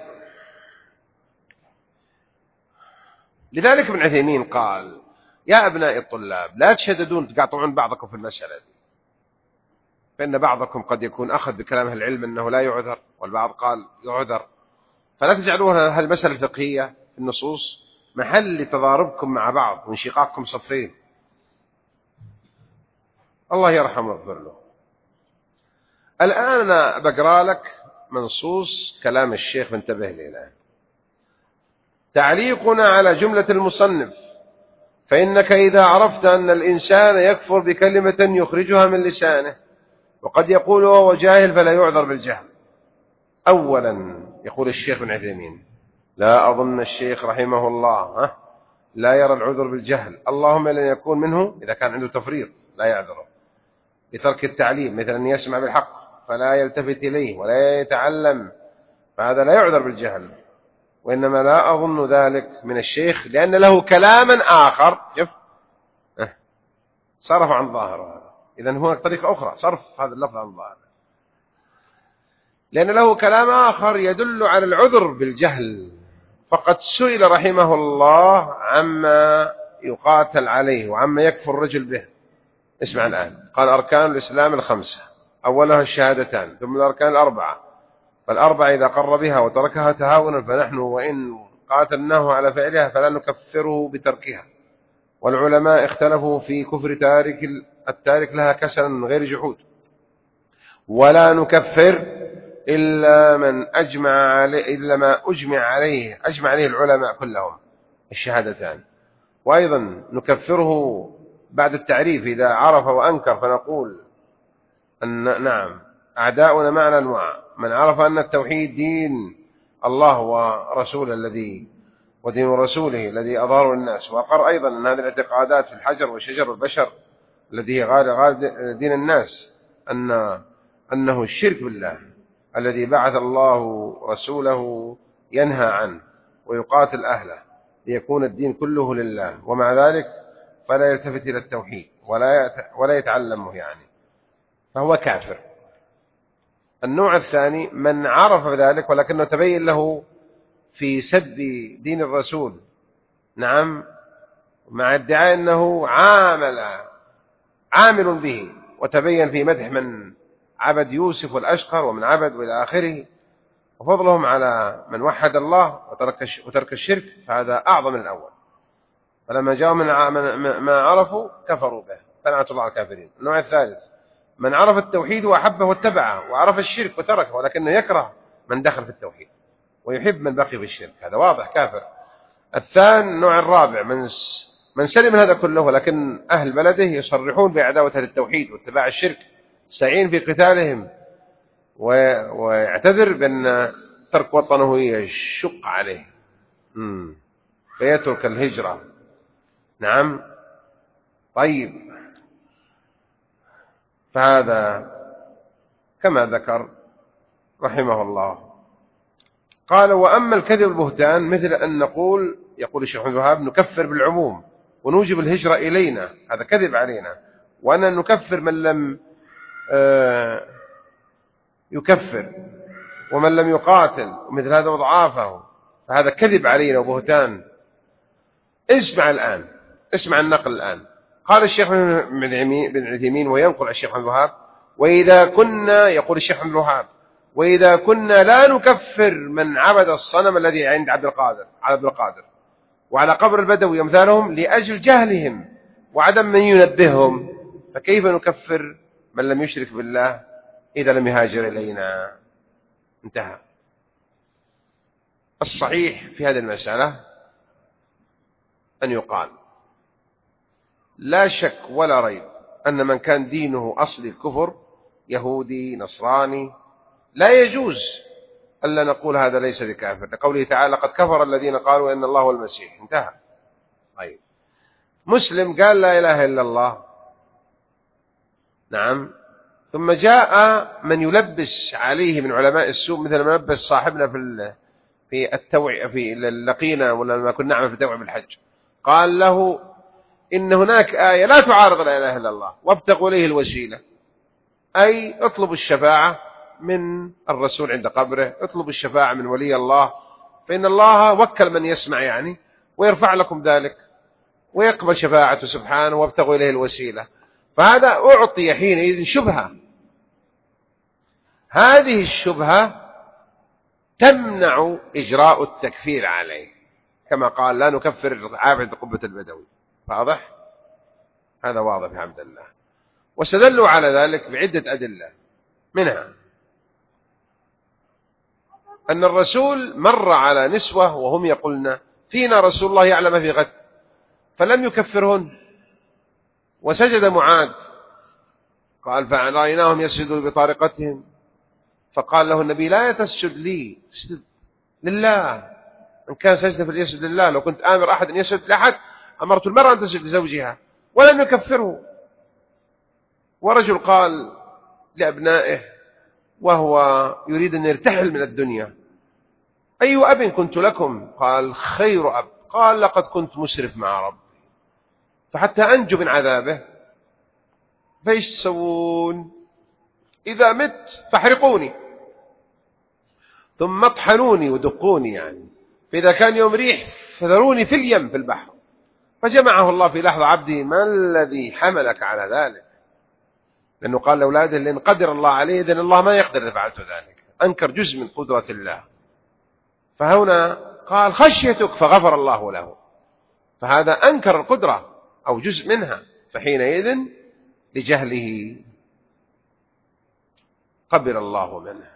لذلك ابن عثيمين قال يا أبناء الطلاب لا تشددون تقاطعون بعضكم في المسألة دي، فإن بعضكم قد يكون أخذ بكلام أهل العلم أنه لا يعذر، والبعض قال يعذر، فلا تجعلون هالمسألة الفقهية في النصوص محل لتضاربكم مع بعض وانشقاقكم صفين. الله يرحمه ويغفر له. الآن أنا بقرأ لك منصوص كلام الشيخ، فانتبه لي الآن. تعليقنا على جملة المصنف: فإنك إذا عرفت أن الإنسان يكفر بكلمة يخرجها من لسانه وقد يقول وهو جاهل فلا يعذر بالجهل. أولا يقول الشيخ بن عثيمين لا أظن الشيخ رحمه الله لا يرى العذر بالجهل، اللهم لن يكون منه إذا كان عنده تفريط لا يعذره بترك التعليم، مثل أن يسمع بالحق فلا يلتفت إليه ولا يتعلم، فهذا لا يعذر بالجهل. وإنما لا أظن ذلك من الشيخ لأن له كلاما آخر، شوف صرف عن ظاهره، إذن هناك طريقة أخرى صرف هذا اللفظ عن ظاهره، لأن له كلام آخر يدل على العذر بالجهل. فقد سئل رحمه الله عما يقاتل عليه وعما يكفر الرجل به. اسمع الآن، قال أركان الإسلام 5، أولها الشهادتان، ثم الأركان 4، فالأربع إذا قر بها وتركها تهاونا فنحن وإن قاتلناه على فعلها فلا نكفره بتركها. والعلماء اختلفوا في كفر التارك لها كسلا من غير جحود، ولا نكفر إلا ما أجمع عليه العلماء كلهم الشهادتان. وأيضا نكفره بعد التعريف إذا عرف وأنكر، فنقول أن نعم أعداؤنا معنا أنواع: من عرف أن التوحيد دين الله ورسوله ودين رسوله الذي أظهره الناس، وأقر أيضا أن هذه الاعتقادات في الحجر والشجر والبشر الذي هي غالب دين الناس أنه الشرك بالله الذي بعث الله رسوله ينهى عنه ويقاتل أهله ليكون الدين كله لله، ومع ذلك فلا يلتفت إلى التوحيد ولا يتعلمه، يعني فهو كافر. النوع الثاني من عرف ذلك ولكنه تبين له في سب دين الرسول، نعم، مع ادعاء أنه عامل به، وتبين في مدح من عبد يوسف والأشقر ومن عبد وإلى آخره، وفضلهم على من وحد الله وترك الشرك، فهذا أعظم من الأول. فلما جاءوا من ما عرفوا كفروا به، فلعنة الله على الكافرين. النوع الثالث من عرف التوحيد وأحبه واتبعه، وعرف الشرك وتركه، ولكنه يكره من دخل في التوحيد ويحب من بقي في الشرك، هذا واضح كافر. الثاني النوع الرابع من سلم من هذا كله، ولكن أهل بلده يصرحون بعداوة التوحيد واتباع الشرك، سعين في قتالهم، ويعتذر بأن ترك وطنه يشق عليه فيترك الهجرة. نعم. طيب، فهذا كما ذكر رحمه الله. قال: وأما الكذب البهتان مثل أن يقول الشيخ محمد الوهاب نكفر بالعموم ونوجب الهجرة إلينا، هذا كذب علينا، وأن نكفر من لم يكفر ومن لم يقاتل، ومثل هذا وضعافه، فهذا كذب علينا وبهتان. اسمع الآن، اسمع النقل الآن. قال الشيخ بن عثيمين وينقل الشيخ محمد الوهاب: وإذا كنا، يقول الشيخ محمد الوهاب، وإذا كنا لا نكفر من عبد الصنم الذي عند عبد القادر وعلى قبر البدوي أمثالهم لأجل جهلهم وعدم من ينبههم، فكيف نكفر من لم يشرك بالله إذا لم يهاجر إلينا؟ انتهى. الصحيح في هذه المسألة أن يقال لا شك ولا ريب أن من كان دينه أصل الكفر، يهودي نصراني، لا يجوز ألا نقول هذا ليس بكافر، لقوله تعالى: قد كفر الذين قالوا إن الله هو المسيح. انتهى. طيب، مسلم قال لا إله إلا الله، نعم، ثم جاء من يلبس عليه من علماء السوء، مثل ما لبس صاحبنا في التوعية في اللقينا، ولما كنا نعمل في التوعية بالحج، قال له إن هناك آية لا تعارض لا إله إلا الله وابتغوا إليه الوسيلة، أي اطلبوا الشفاعة من الرسول عند قبره، اطلبوا الشفاعة من ولي الله، فإن الله وكل من يسمع يعني ويرفع لكم ذلك ويقبل شفاعته سبحانه، وابتغوا إليه الوسيلة. فهذا أعطي حينئذ شبهة، هذه الشبهة تمنع إجراء التكفير عليه، كما قال: لا نكفر عابد قبة البدوي. واضح؟ هذا واضح يا عبد الله. واستدلوا على ذلك بعدة أدلة، منها أن الرسول مر على نسوة وهم يقولن: فينا رسول الله يعلم ما في غد، فلم يكفرهن، وسجد معاذ، قال: فرأيناهم يسجدوا بطارقتهم، فقال له النبي: لا تسجد لي، تسجد لله، إن كان سجد فليسجد لله، لو كنت آمر أحد أن يسجد لأحد أمرت المرأة أن تسجد لزوجها، ولم يكفره. ورجل قال لأبنائه وهو يريد أن يرتحل من الدنيا: أي أب كنت لكم؟ قال: خير أب. قال: لقد كنت مسرف مع ربي، فحتى أنجو من عذابه فإيش تسوون؟ إذا مت فاحرقوني ثم اطحنوني ودقوني، يعني فإذا كان يوم ريح فذروني في اليم في البحر. فجمعه الله في لحظة: عبدي ما الذي حملك على ذلك؟ لأنه قال لأولاده: لأن قدر الله عليه إذن الله ما يقدر إذا فعلت ذلك، أنكر جزء من قدرة الله. فهنا قال: خشيتك، فغفر الله له، فهذا أنكر القدرة أو جزء منها، فحينئذ لجهله قبل الله منه.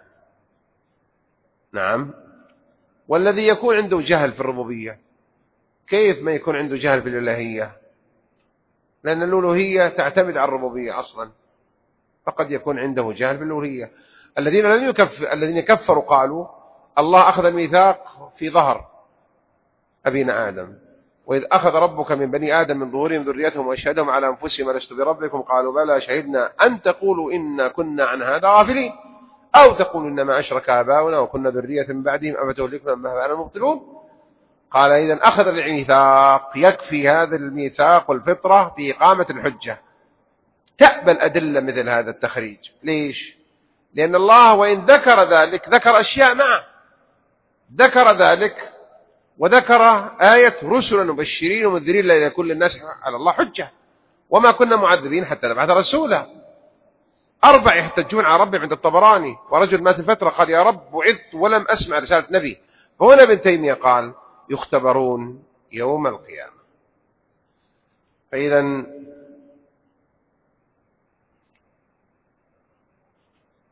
نعم. والذي يكون عنده جهل في الربوبية كيف ما يكون عنده جهل في الإلهية؟ لأن الألوهية تعتمد على الربوبية أصلا، فقد يكون عنده جهل في الألوهية. الذين كفروا قالوا: الله أخذ الميثاق في ظهر أبينا آدم، وإذ أخذ ربك من بني آدم من ظهورهم ذريتهم وأشهدهم على أنفسهم ألست بربكم قالوا بلى شهدنا أن تقولوا إنا كنا عن هذا غافلين أو تقولوا إنما أشرك آباؤنا وكنا ذرية من بعدهم أفتهلكنا بما فعل المبطلون. قال: إذن أخذ الميثاق، يكفي هذا الميثاق والفطرة في إقامة الحجة. تأبى الأدلة مثل هذا التخريج. ليش؟ لأن الله وإن ذكر ذلك ذكر أشياء معه، ذكر ذلك وذكر آية رسلا مبشرين ومنذرين لكل الناس على الله حجة، وما كنا معذبين حتى نبعث رسولا. 4 يحتجون على ربهم عند الطبراني، ورجل مات فترة قال: يا رب بعثت ولم أسمع رسالة نبي. فهنا ابن تيمية قال: يختبرون يوم القيامة. فإذا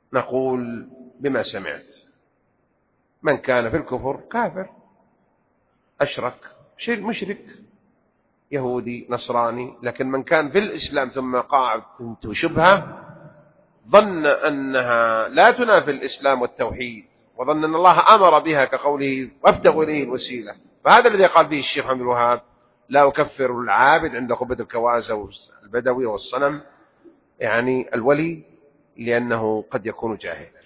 نقول بما سمعت: من كان في الكفر كافر، أشرك، مشرك، يهودي، نصراني. لكن من كان في الإسلام ثم قاعد شبهة ظن أنها لا تنافي الإسلام والتوحيد، وظن أن الله أمر بها كقوله: وابتغوا إليه الوسيلة، فهذا الذي قال فيه الشيخ محمد الوهاب: لا أكفر العابد عند قبة الكوازة والبدوي والصنم، يعني الولي، لأنه قد يكون جاهلا.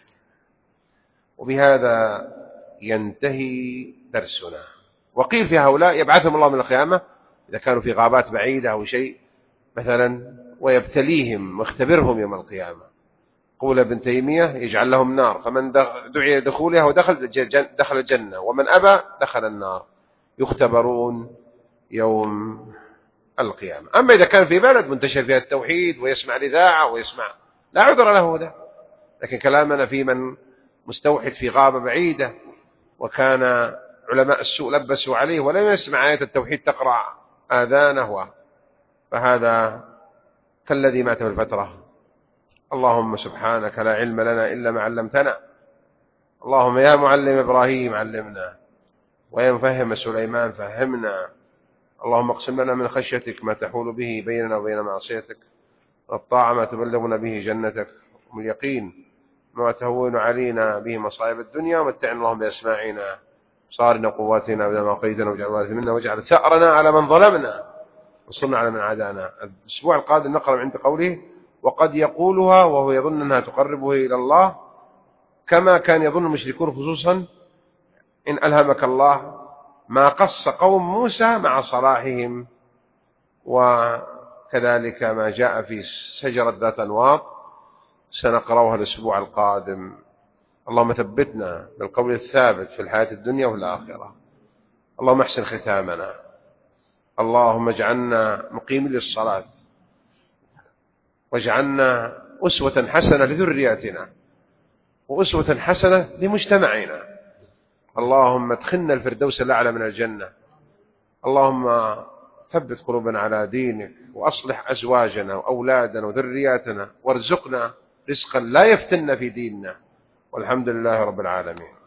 وبهذا ينتهي درسنا. وقيل في هؤلاء يبعثهم الله من القيامة إذا كانوا في غابات بعيدة أو شيء مثلا، ويبتليهم واختبرهم يوم القيامة. قول ابن تيمية: يجعل لهم نار، فمن دعي دخولها دخل الجنة، ومن أبى دخل النار، يختبرون يوم القيامة. أما إذا كان في بلد منتشر فيها التوحيد ويسمع الإذاعة ويسمع، لا عذر له ده. لكن كلامنا في من مستوحد في غابة بعيدة وكان علماء السوء لبسوا عليه ولم يسمع آية التوحيد تقرع آذانه، فهذا كالذي مات في الفترة. اللهم سبحانك لا علم لنا إلا ما علمتنا. اللهم يا معلم إبراهيم علمنا، ويا مفهم سليمان فهمنا. اللهم اقسم لنا من خشيتك ما تحول به بيننا وبين معصيتك، والطاعة ما تبلغنا به جنتك، ومن اليقين ما تهون علينا به مصائب الدنيا، ومتعنا اللهم بأسماعنا صارنا قواتنا بما قيدنا، واجعل الوارث منا، واجعل ثأرنا على من ظلمنا، وانصرنا على من عادانا. الأسبوع القادم نقرأ عند قوله: وقد يقولها وهو يظن أنها تقربه إلى الله، كما كان يظن المشركون، خصوصا إن ألهمك الله ما قص قوم موسى مع صلاحهم، وكذلك ما جاء في شجرة ذات أنواط سنقرأها الأسبوع القادم. اللهم ثبتنا بالقول الثابت في الحياة الدنيا والآخرة. اللهم احسن ختامنا. اللهم اجعلنا مقيم للصلاة، واجعلنا أسوة حسنة لذرياتنا، وأسوة حسنة لمجتمعنا. اللهم ادخلنا الفردوس الأعلى من الجنة. اللهم ثبت قلوبنا على دينك، وأصلح أزواجنا وأولادنا وذرياتنا، وارزقنا رزقا لا يفتن في ديننا، والحمد لله رب العالمين.